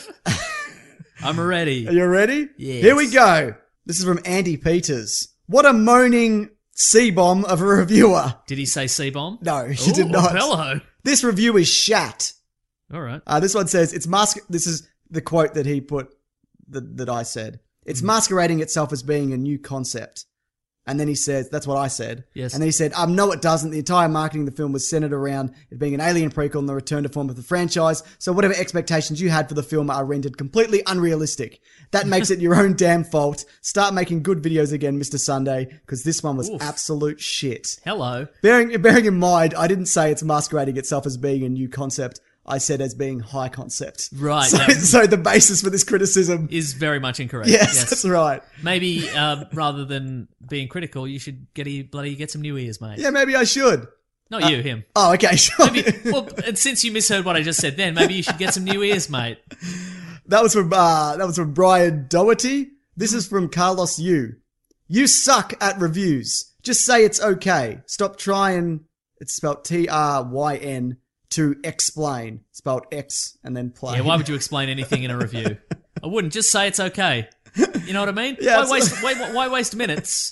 I'm ready. Are you ready? Yes. Here we go. This is from Andy Peters. What a moaning C-bomb of a reviewer. Did he say C-bomb? No, he did not. Hello. This review is shat. All right. This one says, this is the quote that he put that I said. It's masquerading itself as being a new concept. And then he says, that's what I said. Yes. And then he said, no, it doesn't. The entire marketing of the film was centered around it being an Alien prequel and the return to form of the franchise. So whatever expectations you had for the film are rendered completely unrealistic. That makes it your own damn fault. Start making good videos again, Mr. Sunday, because this one was absolute shit. Hello. Bearing in mind, I didn't say it's masquerading itself as being a new concept. I said as being high concept. Right. So the basis for this criticism is very much incorrect. Yes, that's right. Maybe rather than being critical, you should get some new ears, mate. Yeah, maybe I should. Not you, him. Oh, okay, sure. Maybe, and since you misheard what I just said then, maybe you should get some new ears, mate. That was from Brian Doherty. This is from Carlos Yu. You suck at reviews. Just say it's okay. Stop trying. It's spelled TRYN. To explain, spelled X and then play. Yeah, why would you explain anything in a review? I wouldn't. Just say it's okay. You know what I mean? Yeah, why waste minutes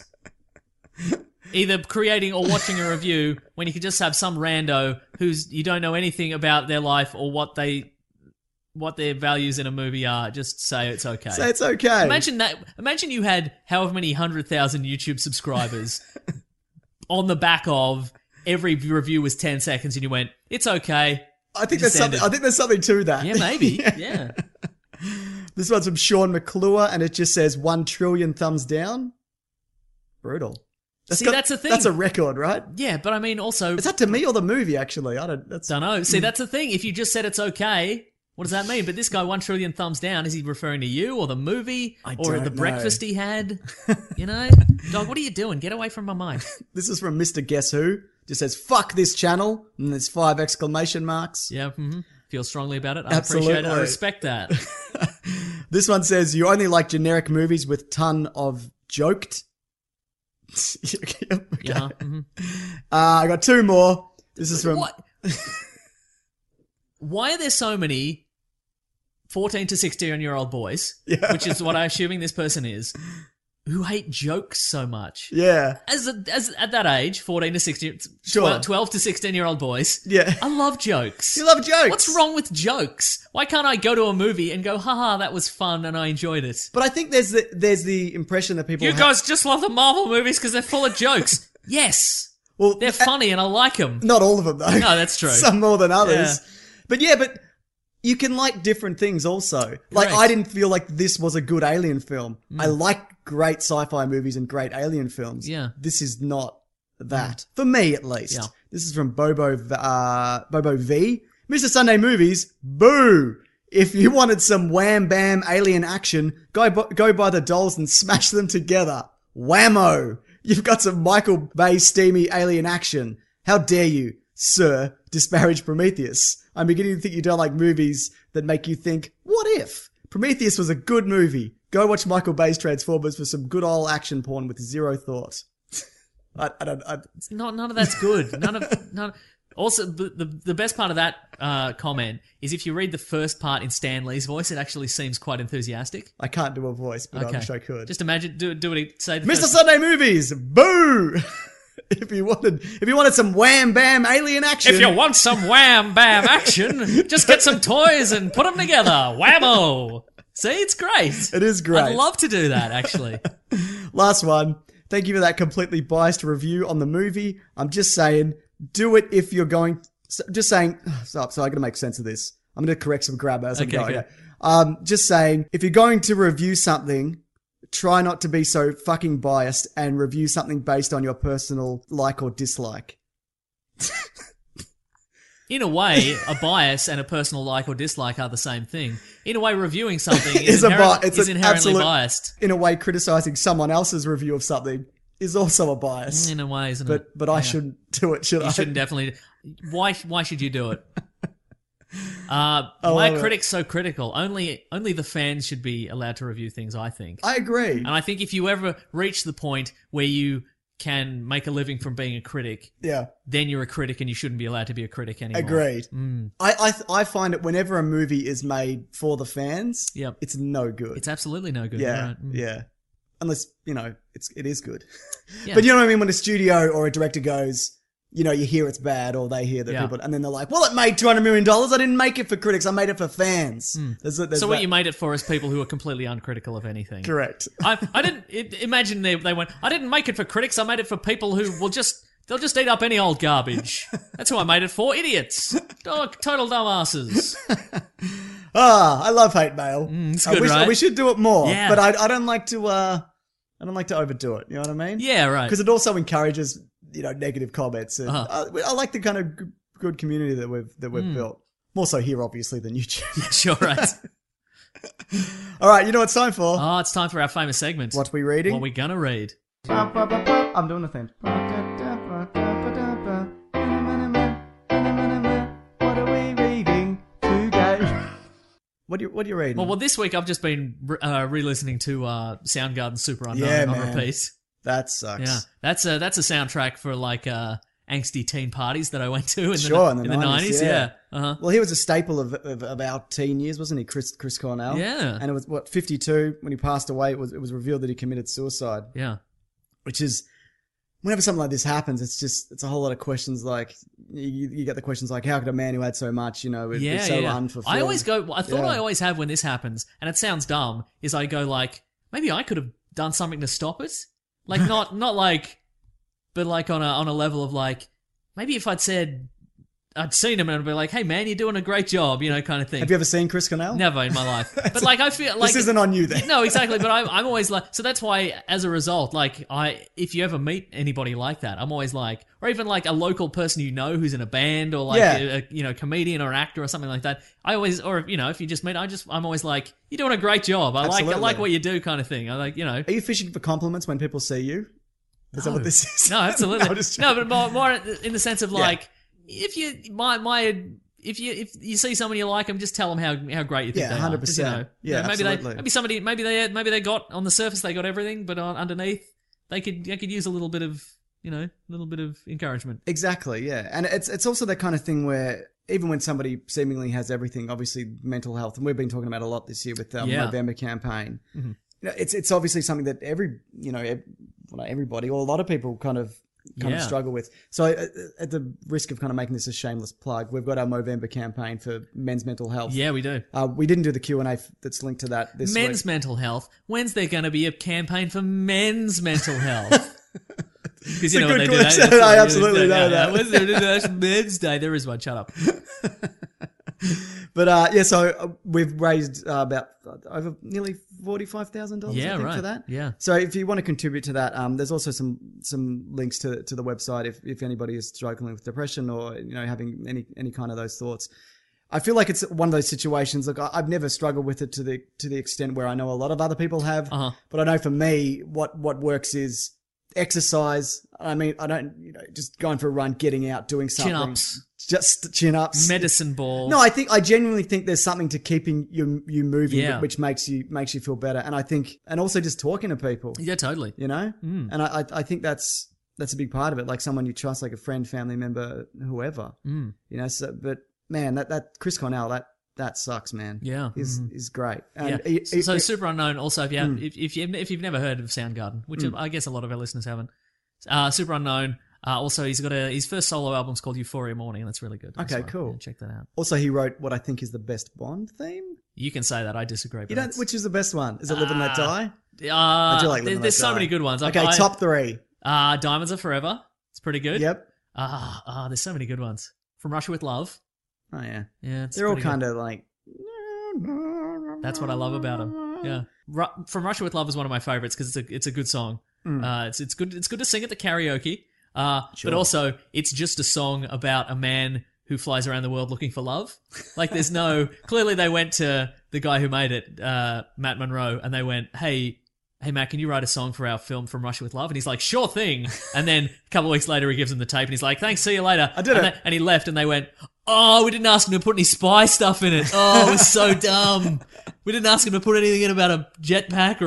either creating or watching a review when you could just have some rando who's you don't know anything about their life or what their values in a movie are. Just say it's okay. Say it's okay. Imagine that. Imagine you had however many 100,000 YouTube subscribers on the back of. Every review was 10 seconds and you went, it's okay. I think there's something to that. Yeah, maybe. Yeah. This one's from Sean McClure and it just says 1 trillion thumbs down. Brutal. That's the thing. That's a record, right? Yeah, but I mean also... Is that to me or the movie, actually? I don't know. See, that's the thing. If you just said it's okay, what does that mean? But this guy, 1 trillion thumbs down, is he referring to you or the movie? Or the breakfast he had? You know? Dog, what are you doing? Get away from my mind. This is from Mr. Guess Who. Just says, fuck this channel. And there's 5 exclamation marks. Yeah, feel strongly about it. I Absolutely. appreciate it. I respect that. This one says, you only like generic movies with ton of joked. Okay. Yeah. I got 2 more. This is from... What? Why are there so many 14 to 16-year-old boys, Yeah. which is what I'm assuming this person is, who hate jokes so much. Yeah. As at that age, 14 to 16, Sure. 12 to 16-year-old boys. Yeah. I love jokes. You love jokes. What's wrong with jokes? Why can't I go to a movie and go, haha, that was fun and I enjoyed it? But I think there's the impression that people You guys just love the Marvel movies because they're full of jokes. Yes. well, They're funny and I like them. not all of them though. No, that's true. Some more than others. Yeah. But you can like different things also. Like, Correct. I didn't feel like this was a good alien film. I like great sci-fi movies and great alien films. Yeah. This is not that. For me, at least. Yeah. This is from Bobo V. Mr. Sunday Movies, boo! If you wanted some wham bam alien action, go buy the dolls and smash them together. Whammo! You've got some Michael Bay steamy alien action. How dare you, sir, disparage Prometheus? I'm beginning to think you don't like movies that make you think, what if? Prometheus was a good movie. Go watch Michael Bay's Transformers for some good old action porn with zero thought. I don't. None of that's good. None. Also, the best part of that comment is if you read the first part in Stan Lee's voice, it actually seems quite enthusiastic. I can't do a voice, but I wish I could. Just imagine, do it. Say the Mr. first- Sunday Movies, boo! If you wanted some wham bam alien action, If you want some wham bam action, just get some toys and put them together. Whammo! See, it's great. It is great. I'd love to do that, actually. Last one. Thank you for that completely biased review on the movie. I'm just saying, do it if you're going. Just saying. So I got to make sense of this. I'm going to correct some grammar as I'm Okay, going. good. Just saying, if you're going to review something, try not to be so fucking biased and review something based on your personal like or dislike. In a way, a bias and a personal like or dislike are the same thing. In a way, reviewing something It's is an inherently absolute- biased. In a way, criticizing someone else's review of something is also a bias. In a way, isn't it? But I shouldn't do it, should I? You shouldn't definitely. Why should you do it? Why love are it. critics so critical? Only the fans should be allowed to review things, I think. I agree. And I think if you ever reach the point where you can make a living from being a critic, Yeah. then you're a critic and you shouldn't be allowed to be a critic anymore. Agreed. I find it whenever a movie is made for the fans, Yep. it's no good. It's absolutely no good. yeah, Right. yeah. Unless, it is good. Yeah. But you know what I mean? When a studio or a director goes, you hear it's bad or they hear that Yeah. people, and then they're like, well, it made $200 million. I didn't make it for critics. I made it for fans. There's So what that. you made it for is people who are completely uncritical of anything. Correct. I didn't imagine they went, I didn't make it for critics, I made it for people who they'll just eat up any old garbage. That's who I made it for, idiots. Oh, total dumbasses. I love hate mail. it's good, I right? we should do it more. Yeah. But I don't like to, I don't like to overdo it. You know what I mean? Yeah, right. Because it also encourages, negative comments. And Uh-huh. I like the kind of good community that we've Hmm. built. More so here, obviously, than YouTube. Sure, right. All right, you know what it's time for? Oh, it's time for our famous segment. What we reading? What we gonna read? I'm doing the thing. What are we reading today? What are you reading? Well, this week I've just been re-listening to Soundgarden Super Unknown Yeah, on man. repeat. That sucks. Yeah, that's a soundtrack for like angsty teen parties that I went to in the Sure, in the 90s. 90s, Yeah. Uh-huh. Well, he was a staple of our teen years, wasn't he, Chris Cornell? Yeah. And it was 52 when he passed away. It was revealed that he committed suicide, Yeah. which is whenever something like this happens, it's a whole lot of questions. Like you get the questions like, how could a man who had so much, be so unfulfilled? I always go. I thought Yeah. I always have when this happens, and it sounds dumb. Is I go like, maybe I could have done something to stop it. Like not like, but like on a level of like, maybe if I'd seen him and I'd be like, hey man, you're doing a great job, kind of thing. Have you ever seen Chris Cornell? Never in my life. But like I feel like This isn't on you then. No, exactly. But I'm always like, so that's why, as a result, like if you ever meet anybody like that, I'm always like, or even like a local person who's in a band or like Yeah. a comedian or an actor or something like that. I always, or if you just meet, I'm always like, you're doing a great job. I like Absolutely. what you do, kind of thing. I like, Are you fishing for compliments when people see you? Is that what this is? No, absolutely. No, just No, but more in the sense of Yeah. like, if you see someone you like them, just tell them how great you think Yeah, they are. 100%. Just, Yeah, maybe absolutely. maybe they got on the surface they got everything, but underneath they could use a little bit of encouragement. Exactly, yeah. And it's also that kind of thing where even when somebody seemingly has everything, obviously mental health, and we've been talking about a lot this year with the Movember campaign. Mm-hmm. You know, it's obviously something that everybody or a lot of people kind of struggle with. So at the risk of kind of making this a shameless plug, we've got our Movember campaign for men's mental health. Yeah, we do. We didn't do the Q&A that's linked to that this Men's week. mental health. When's there going to be a campaign for men's mental health? Because you know what they do. I absolutely know that. When's there International Men's Day? There is one. Shut up. But so we've raised about over nearly $45,000 I think for that. Yeah. So if you want to contribute to that, there's also some links to the website if anybody is struggling with depression or having any kind of those thoughts. I feel like it's one of those situations. Look, I've never struggled with it to the extent where I know a lot of other people have. But I know for me, what works is exercise. I mean, I don't, just going for a run, getting out, doing something. Chin-ups. Just chin-ups. Medicine ball. No, I genuinely think there's something to keeping you moving, which makes you feel better. And I think, and also just talking to people. Yeah, totally. And I think that's a big part of it. Like someone you trust, like a friend, family member, whoever. So, but man, that Chris Cornell, that sucks, man. Yeah. Is great. And so Super Unknown, also, if you've never heard of Soundgarden, which I guess a lot of our listeners haven't, Super Unknown, also he's got his first solo album's called Euphoria Morning, and that's really good. Okay, cool. Yeah, check that out. Also, he wrote what I think is the best Bond theme. You can say that. I disagree. But Which is the best one? Is it Live and Let Die? I do like Live and Let There's so Die. many good ones. Okay, top three. Diamonds Are Forever. It's pretty good. Yep. There's so many good ones. From Russia with Love. Oh, yeah. Yeah, they're all kind of like... That's what I love about them. Yeah. From Russia with Love is one of my favorites because it's a good song. It's good to sing at the karaoke. But also it's just a song about a man who flies around the world looking for love. Like there's no, clearly they went to the guy who made it, Matt Monro, and they went, hey Matt, can you write a song for our film From Russia with Love? And he's like, sure thing. And then a couple of weeks later he gives them the tape and he's like, thanks, see you later. I did it. And he left and they went, oh, we didn't ask him to put any spy stuff in it. Oh, it was so dumb. We didn't ask him to put anything in about a jetpack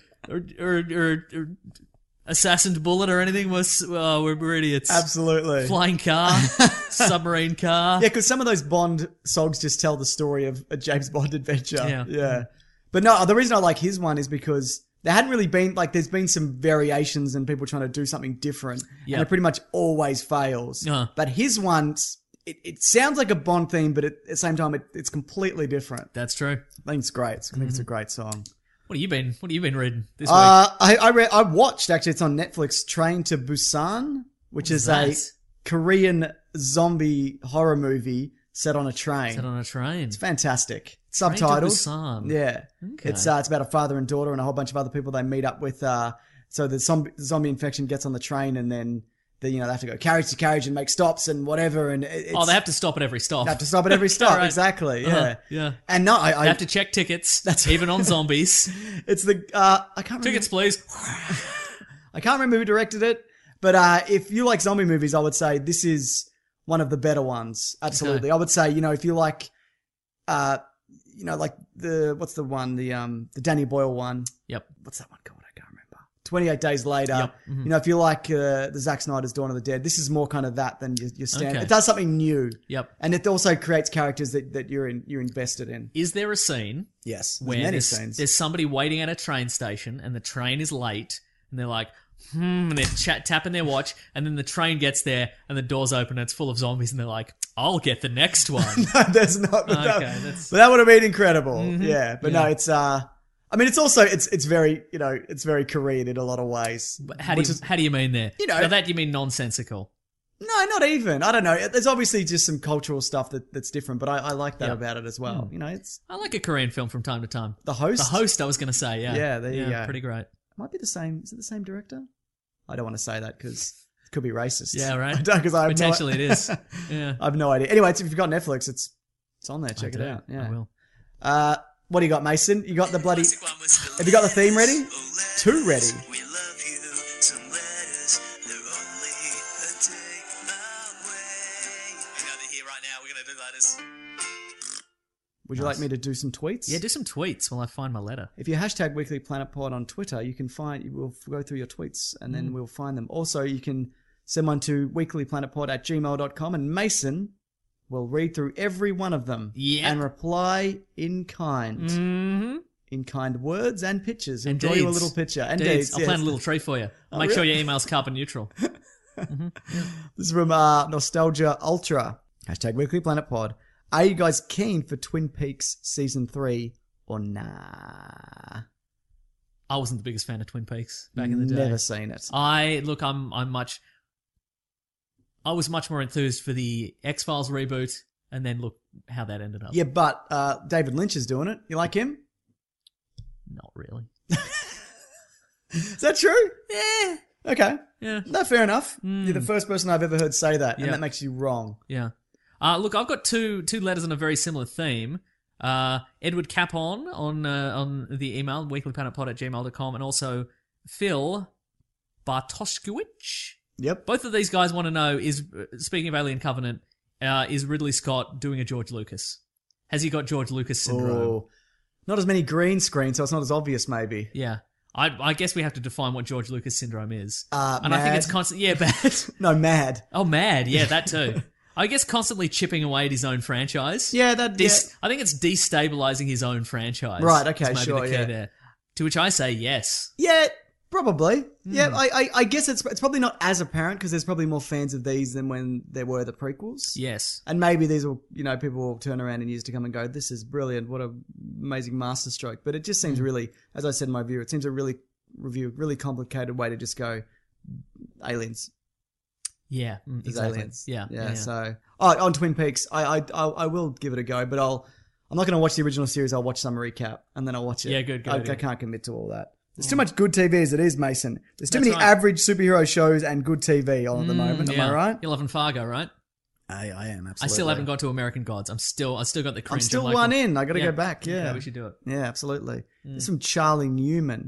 or assassin bullet or anything. We're idiots. Absolutely. Flying car, submarine car. Yeah, because some of those Bond songs just tell the story of a James Bond adventure. Yeah. But no, the reason I like his one is because there hadn't really been, like, there's been some variations and people trying to do something different. Yep. And it pretty much always fails. But his one, it sounds like a Bond theme, but at the same time, it's completely different. That's true. I think it's great. I think it's a great song. What have you been reading this week? I watched, actually, it's on Netflix, Train to Busan, which is a Korean zombie horror movie set on a train. It's fantastic. Subtitles. Train to Busan. Yeah. Okay. It's about a father and daughter and a whole bunch of other people they meet up with. So the zombie infection gets on the train and then they have to go carriage to carriage and make stops and whatever. And they have to stop at every stop. They have to stop at every stop. Right. Exactly. Yeah. Yeah. And no, They have to check tickets. That's even on zombies. It's the I can't remember. Tickets, please. I can't remember who directed it, but if you like zombie movies, I would say this is one of the better ones. Absolutely. Okay. I would say, if you like, like what's the one, the Danny Boyle one. Yep. What's that one called? I can't remember. 28 Days Later. Yep. Mm-hmm. If you like the Zack Snyder's Dawn of the Dead, this is more kind of that than your standard. Okay. It does something new. Yep. And it also creates characters that you're invested in. Is there a scene? Yes. Where there's somebody waiting at a train station and the train is late and they're like, and they're tapping their watch, and then the train gets there, and the doors open, and it's full of zombies, and they're like, "I'll get the next one." No, there's not. But that would have been incredible. Mm-hmm. Yeah, but no, it's. I mean, it's also it's very it's very Korean in a lot of ways. But how do you mean there? By that you mean nonsensical? No, not even. I don't know. There's obviously just some cultural stuff that's different, but I like that about it as well. It's. I like a Korean film from time to time. The Host. The Host. I was going to say, yeah. Yeah, there you go. Pretty great. Might be the same. Is it the same director? I don't want to say that because it could be racist. Yeah, right. Potentially it is. Yeah. I have no idea. Anyway, if you've got Netflix, it's on there. Check it out. Yeah. I will. What do you got, Mason? You got the bloody... Have you got the theme ready? Two ready. We love you. Some letters, they're only a take away. They're here right now. We're going to do letters. Would you like me to do some tweets? Yeah, do some tweets while I find my letter. If you hashtag Weekly Planet Pod on Twitter, we'll go through your tweets and then we'll find them. Also, you can send one to weeklyplanetpod@gmail.com. And Mason, We'll read through every one of them Yep. and reply in kind. Mm-hmm. In kind words and pictures. And Draw you a deeds. little picture. And Deeds. deeds. I'll yes. plan a little tree for you. I'll make sure your email's carbon neutral. This is from Nostalgia Ultra. # Weekly Planet Pod. Are you guys keen for Twin Peaks Season 3 or nah? I wasn't the biggest fan of Twin Peaks back in the day. Never seen it. I was much more enthused for the X-Files reboot, and then look how that ended up. Yeah, but David Lynch is doing it. You like him? Not really. Is that true? Yeah. Okay. Yeah. No, fair enough. You're the first person I've ever heard say that, and Yeah. that makes you wrong. Yeah. Look, I've got two letters on a very similar theme. Edward Capon on the email, weeklyplanetpod@gmail.com, and also Phil Bartoszkiewicz. Yep. Both of these guys want to know, speaking of Alien Covenant, is Ridley Scott doing a George Lucas? Has he got George Lucas syndrome? Oh. Not as many green screens, so it's not as obvious, maybe. Yeah. I guess we have to define what George Lucas syndrome is. And I think mad. it's constant. Yeah, bad. No, mad. Oh, mad. Yeah, that too. I guess constantly chipping away at his own franchise. Yeah, that... I think it's destabilizing his own franchise. Right, okay, is maybe sure, the key yeah. there. To which I say yes. Yeah, probably. Yeah, I guess it's probably not as apparent because there's probably more fans of these than when there were the prequels. Yes. And maybe these will, people will turn around in years to come and go, this is brilliant, what an amazing masterstroke. But it just seems really, as I said in my review, it seems a really complicated way to just go, aliens. Yeah, There's exactly. aliens. Yeah. So, on Twin Peaks, I will give it a go, but I'm not going to watch the original series. I'll watch some recap and then I'll watch it. Yeah, good. I can't commit to all that. There's too much good TV as it is, Mason. There's too many right. average superhero shows and good TV on at the moment. Am I right? You're loving Fargo, right? I am, absolutely. I still haven't got to American Gods. I still got the cringe. I'm still like, one in. I got to go back. Okay, Yeah. we should do it. Yeah, absolutely. This is from Charlie Newman.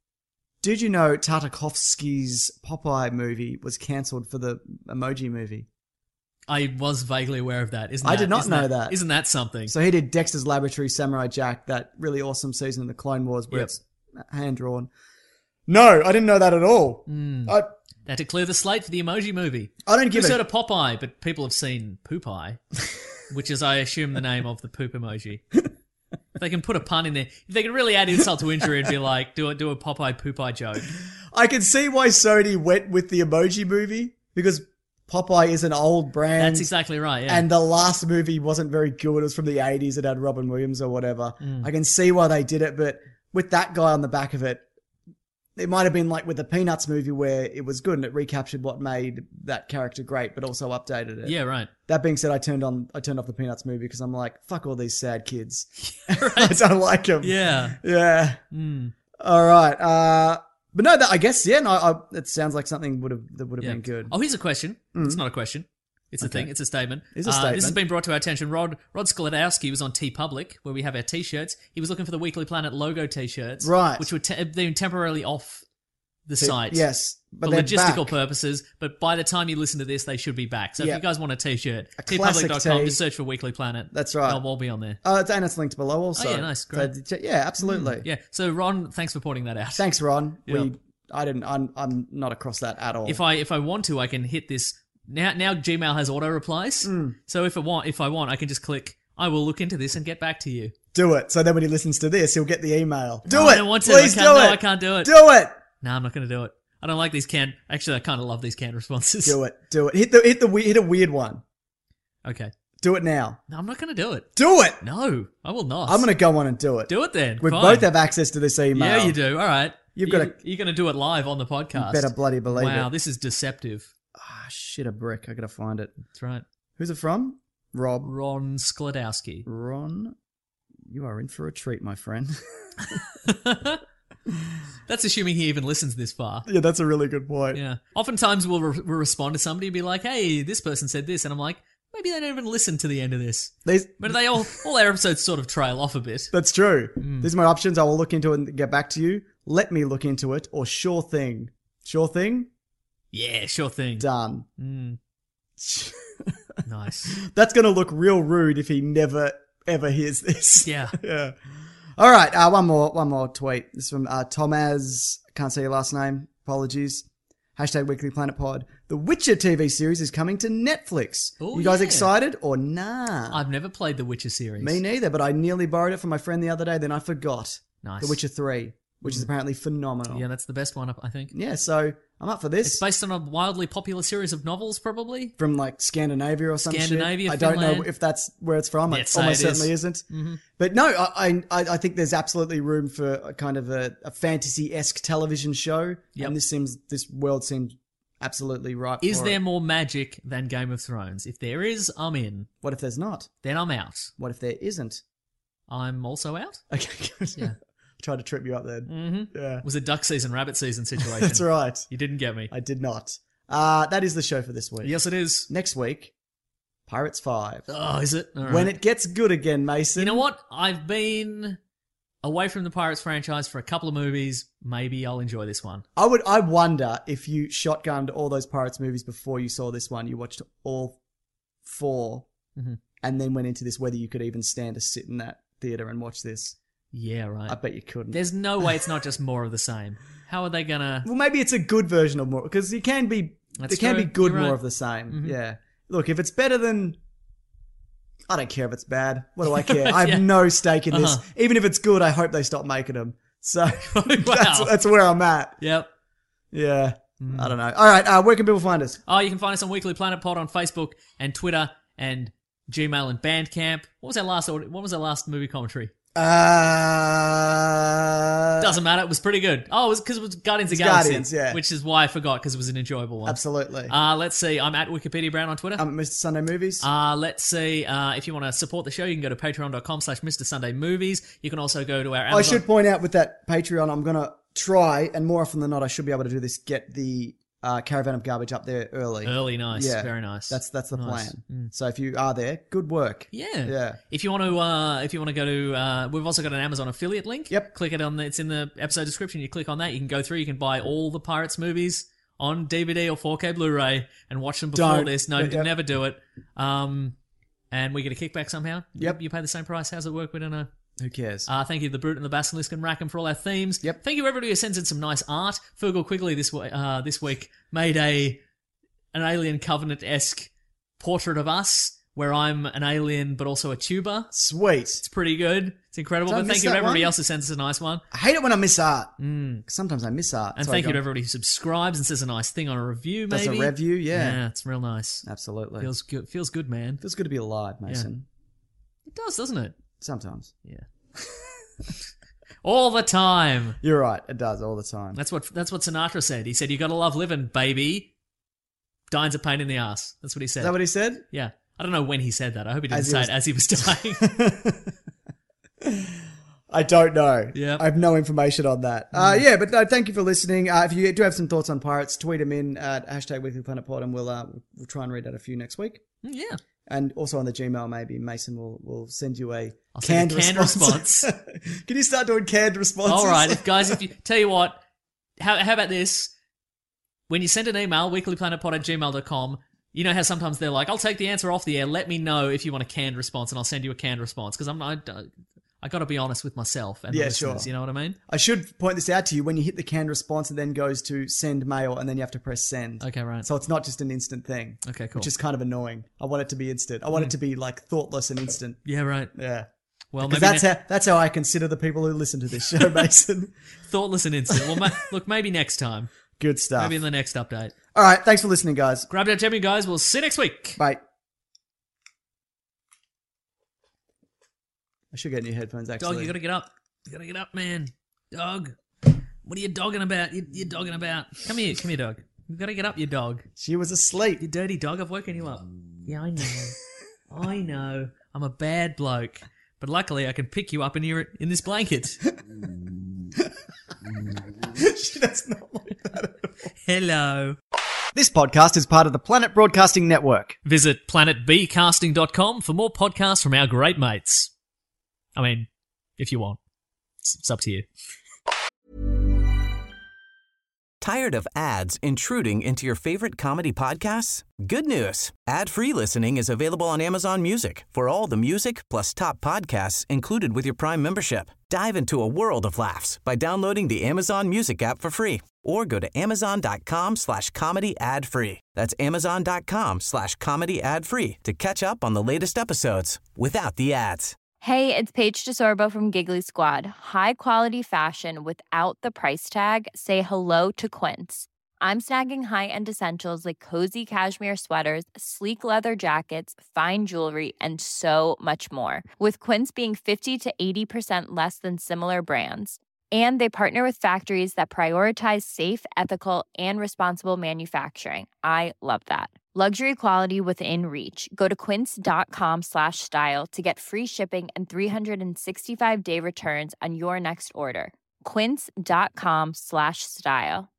Did you know Tartakovsky's Popeye movie was cancelled for the Emoji Movie? I was vaguely aware of that. I did not know that. Isn't that something? So he did Dexter's Laboratory, Samurai Jack, that really awesome season of the Clone Wars where Yep. it's hand-drawn. No, I didn't know that at all. They had to clear the slate for the Emoji Movie. I don't give Who's a... heard of Popeye, but people have seen Poopeye, which is, I assume, the name of the poop emoji. If they can put a pun in there, if they can really add insult to injury and be like, do a Popeye Poopeye joke. I can see why Sony went with the Emoji Movie, because Popeye is an old brand. That's exactly right, yeah. And the last movie wasn't very good. It was from the 80s. It had Robin Williams or whatever. I can see why they did it, but with that guy on the back of it, it might have been like with the Peanuts movie where it was good and it recaptured what made that character great, but also updated it. Yeah, right. That being said, I turned off the Peanuts movie because I'm like, fuck all these sad kids. I don't like them. Yeah. Yeah. All right. But no, I guess, yeah, no, it sounds like something would have been good. Oh, here's a question. It's not a question. It's a thing. It's a statement. It's a statement. This has been brought to our attention. Rod Skolodowski was on TeePublic, where we have our T-shirts. He was looking for the Weekly Planet logo T-shirts. Right. Which were been temporarily off the site. Yes. But For they're logistical back. purposes, but by the time you listen to this, they should be back. So Yeah. if you guys want a T-shirt, classic tpublic.com, tee. just search for Weekly Planet. That's right. They'll all be on there. And it's linked below also. Oh, yeah, nice, great. So, yeah, absolutely. Yeah. So Ron, thanks for pointing that out. Thanks, Ron. Yeah. I'm not across that at all. If I want to, I can hit this. Now Gmail has auto replies. So if I want, I can just click, I will look into this and get back to you. Do it. So then when he listens to this, he'll get the email. Do No, it. I don't want to. Please I can't do it. Do it. No, I'm not going to do it. I don't like these actually, I kind of love these canned responses. Do it. Do it. Hit a weird one. Okay. Do it now. No, I'm not going to do it. Do it. No, I will not. I'm going to go on and do it. do it then. We Fine. both have access to this email. Yeah, you do. All right. You're going to do it live on the podcast. better bloody believe it. Wow, this is deceptive. Shit, a brick. I got to find it. That's right. Who's it from? Rob. Ron Skolodowski. Ron, you are in for a treat, my friend. That's assuming he even listens this far. Yeah, that's a really good point. Yeah. Oftentimes we'll respond to somebody and be like, hey, this person said this. And I'm like, maybe they don't even listen to the end of this. But they all our episodes sort of trail off a bit. That's true. These are my options. I will look into it and get back to you. Let me look into it, or sure thing. Sure thing? Yeah, sure thing. Done. Nice. That's going to look real rude if he never, ever hears this. Yeah. Yeah. All right. One more tweet. This is from Tomaz. Can't say your last name. Apologies. Hashtag Weekly Planet Pod. The Witcher TV series is coming to Netflix. Oh, you guys yeah. excited or nah? I've never played the Witcher series. Me neither, but I nearly borrowed it from my friend the other day, then I forgot. Nice. The Witcher 3, which is apparently phenomenal. Yeah, that's the best one, I think. Yeah, so I'm up for this. It's based on a wildly popular series of novels, probably. From like Scandinavia or some Scandinavia, shit. I don't know Finland. if that's where it's from. Let's It say almost it is. certainly isn't. Mm-hmm. But no, I think there's absolutely room for a kind of a fantasy-esque television show. Yep. And this world seems absolutely right Is for there it. more magic than Game of Thrones? If there is, I'm in. What if there's not? Then I'm out. What if there isn't? I'm also out. Okay, good. Yeah. Tried to trip you up then. Mm-hmm. Yeah. It was a duck season, rabbit season situation. That's right. You didn't get me. I did not. That is the show for this week. Yes, it is. Next week, Pirates 5. Oh, is it? All right. When it gets good again, Mason. You know what? I've been away from the Pirates franchise for a couple of movies. Maybe I'll enjoy this one. I wonder if you shotgunned all those Pirates movies before you saw this one. You watched all 4 and then went into this, whether you could even stand to sit in that theater and watch this. Yeah, right. I bet you couldn't. There's no way it's not just more of the same. How are they gonna? Well, maybe it's a good version of more, because you can be. That's It can true. be good You're more right. of the same. Yeah. Look, if it's better than. I don't care if it's bad. What do I care? I have Yeah. no stake in this. Even if it's good, I hope they stop making them. So that's where I'm at. Yep. Yeah. I don't know. All right. Where can people find us? Oh, you can find us on Weekly Planet Pod on Facebook and Twitter and Gmail and Bandcamp. What was our last movie commentary? Doesn't matter. It was pretty good. Oh, it was because it was Guardians of the Galaxy. Guardians, yeah. Which is why I forgot, because it was an enjoyable one. Absolutely. Let's see. I'm at Wikipedia Brown on Twitter. I'm at Mr. Sunday Movies. Let's see. If you want to support the show, you can go to patreon.com/Mr. Sunday Movies. You can also go to our Amazon. I should point out with that Patreon, I'm going to try, and more often than not, I should be able to do this, get the Caravan of Garbage up there early. Early, nice. Yeah. Very nice. That's the Nice. plan. So if you are there, good work. Yeah. Yeah. If you want to go to, we've also got an Amazon affiliate link. Yep. Click it on. It's in the episode description. You click on that. You can go through. You can buy all the Pirates movies on DVD or 4K Blu-ray and watch them before Don't. this. No, Yep. never do it. And we get a kickback somehow. Yep. You pay the same price. How's it work? We don't know. Who cares? Thank you to the Brute and the Basilisk and Rackham for all our themes. Yep. Thank you everybody who sends in some nice art. Fergal Quigley this week made an Alien Covenant-esque portrait of us, where I'm an alien but also a tuber. Sweet. It's pretty good. It's incredible. Did I But miss thank you to that everybody one? else who sends us a nice one. I hate it when I miss art. 'Cause sometimes I miss art. And So thank I you to go, everybody who subscribes and says a nice thing on a review, Does maybe. a review, yeah. Yeah, it's real nice. Absolutely. Feels good. Feels good, man. Feels good to be alive, Mason. It does, doesn't it? Sometimes. Yeah. All the time. You're right. It does all the time. That's what Sinatra said. He said, "You gotta love living, baby. Dying's a pain in the ass." That's what he said. Is that what he said? Yeah. I don't know when he said that. I hope he didn't As he say was- it as he was dying. I don't know. Yep. I have no information on that. Yeah, but no, thank you for listening. If you do have some thoughts on Pirates, tweet them in at #WeeklyPlanetPod, and we'll try and read out a few next week. Yeah. And also on the Gmail, maybe Mason will send you a I'll send canned a canned response. Can you start doing canned responses? All right, if you tell you what, how about this? When you send an email, weeklyplanetpod@gmail.com, you know how sometimes they're like, "I'll take the answer off the air. Let me know if you want a canned response, and I'll send you a canned response." Because I got to be honest with myself and the Yeah, listeners. sure. You know what I mean? I should point this out to you. When you hit the canned response, it then goes to send mail, and then you have to press send. Okay, right. So it's not just an instant thing. Okay, cool. Which is kind of annoying. I want it to be instant. I want it to be like thoughtless and instant. Yeah, right. Yeah. Well, Because maybe that's how I consider the people who listen to this show, Mason. thoughtless and instant. Well, look, maybe next time. Good stuff. Maybe in the next update. All right. Thanks for listening, guys. Grab that, Jimmy, guys. We'll see you next week. Bye. I should get new headphones, actually. Dog, you gotta get up. You gotta get up, man. Dog. What are you dogging about? You're dogging about. Come here, dog. You gotta get up, you dog. She was asleep. You dirty dog, I've woken you up. Yeah, I know. I know. I'm a bad bloke. But luckily I can pick you up and you're in this blanket. That's not like that at all. Hello. This podcast is part of the Planet Broadcasting Network. Visit planetbcasting.com for more podcasts from our great mates. I mean, if you want. It's up to you. Tired of ads intruding into your favorite comedy podcasts? Good news. Ad-free listening is available on Amazon Music for all the music plus top podcasts included with your Prime membership. Dive into a world of laughs by downloading the Amazon Music app for free or go to amazon.com/comedy ad-free. That's amazon.com/comedy ad-free to catch up on the latest episodes without the ads. Hey, it's Paige DeSorbo from Giggly Squad. High quality fashion without the price tag. Say hello to Quince. I'm snagging high-end essentials like cozy cashmere sweaters, sleek leather jackets, fine jewelry, and so much more. With Quince being 50 to 80% less than similar brands. And they partner with factories that prioritize safe, ethical, and responsible manufacturing. I love that. Luxury quality within reach. Go to quince.com/style to get free shipping and 365-day returns on your next order. Quince.com/style.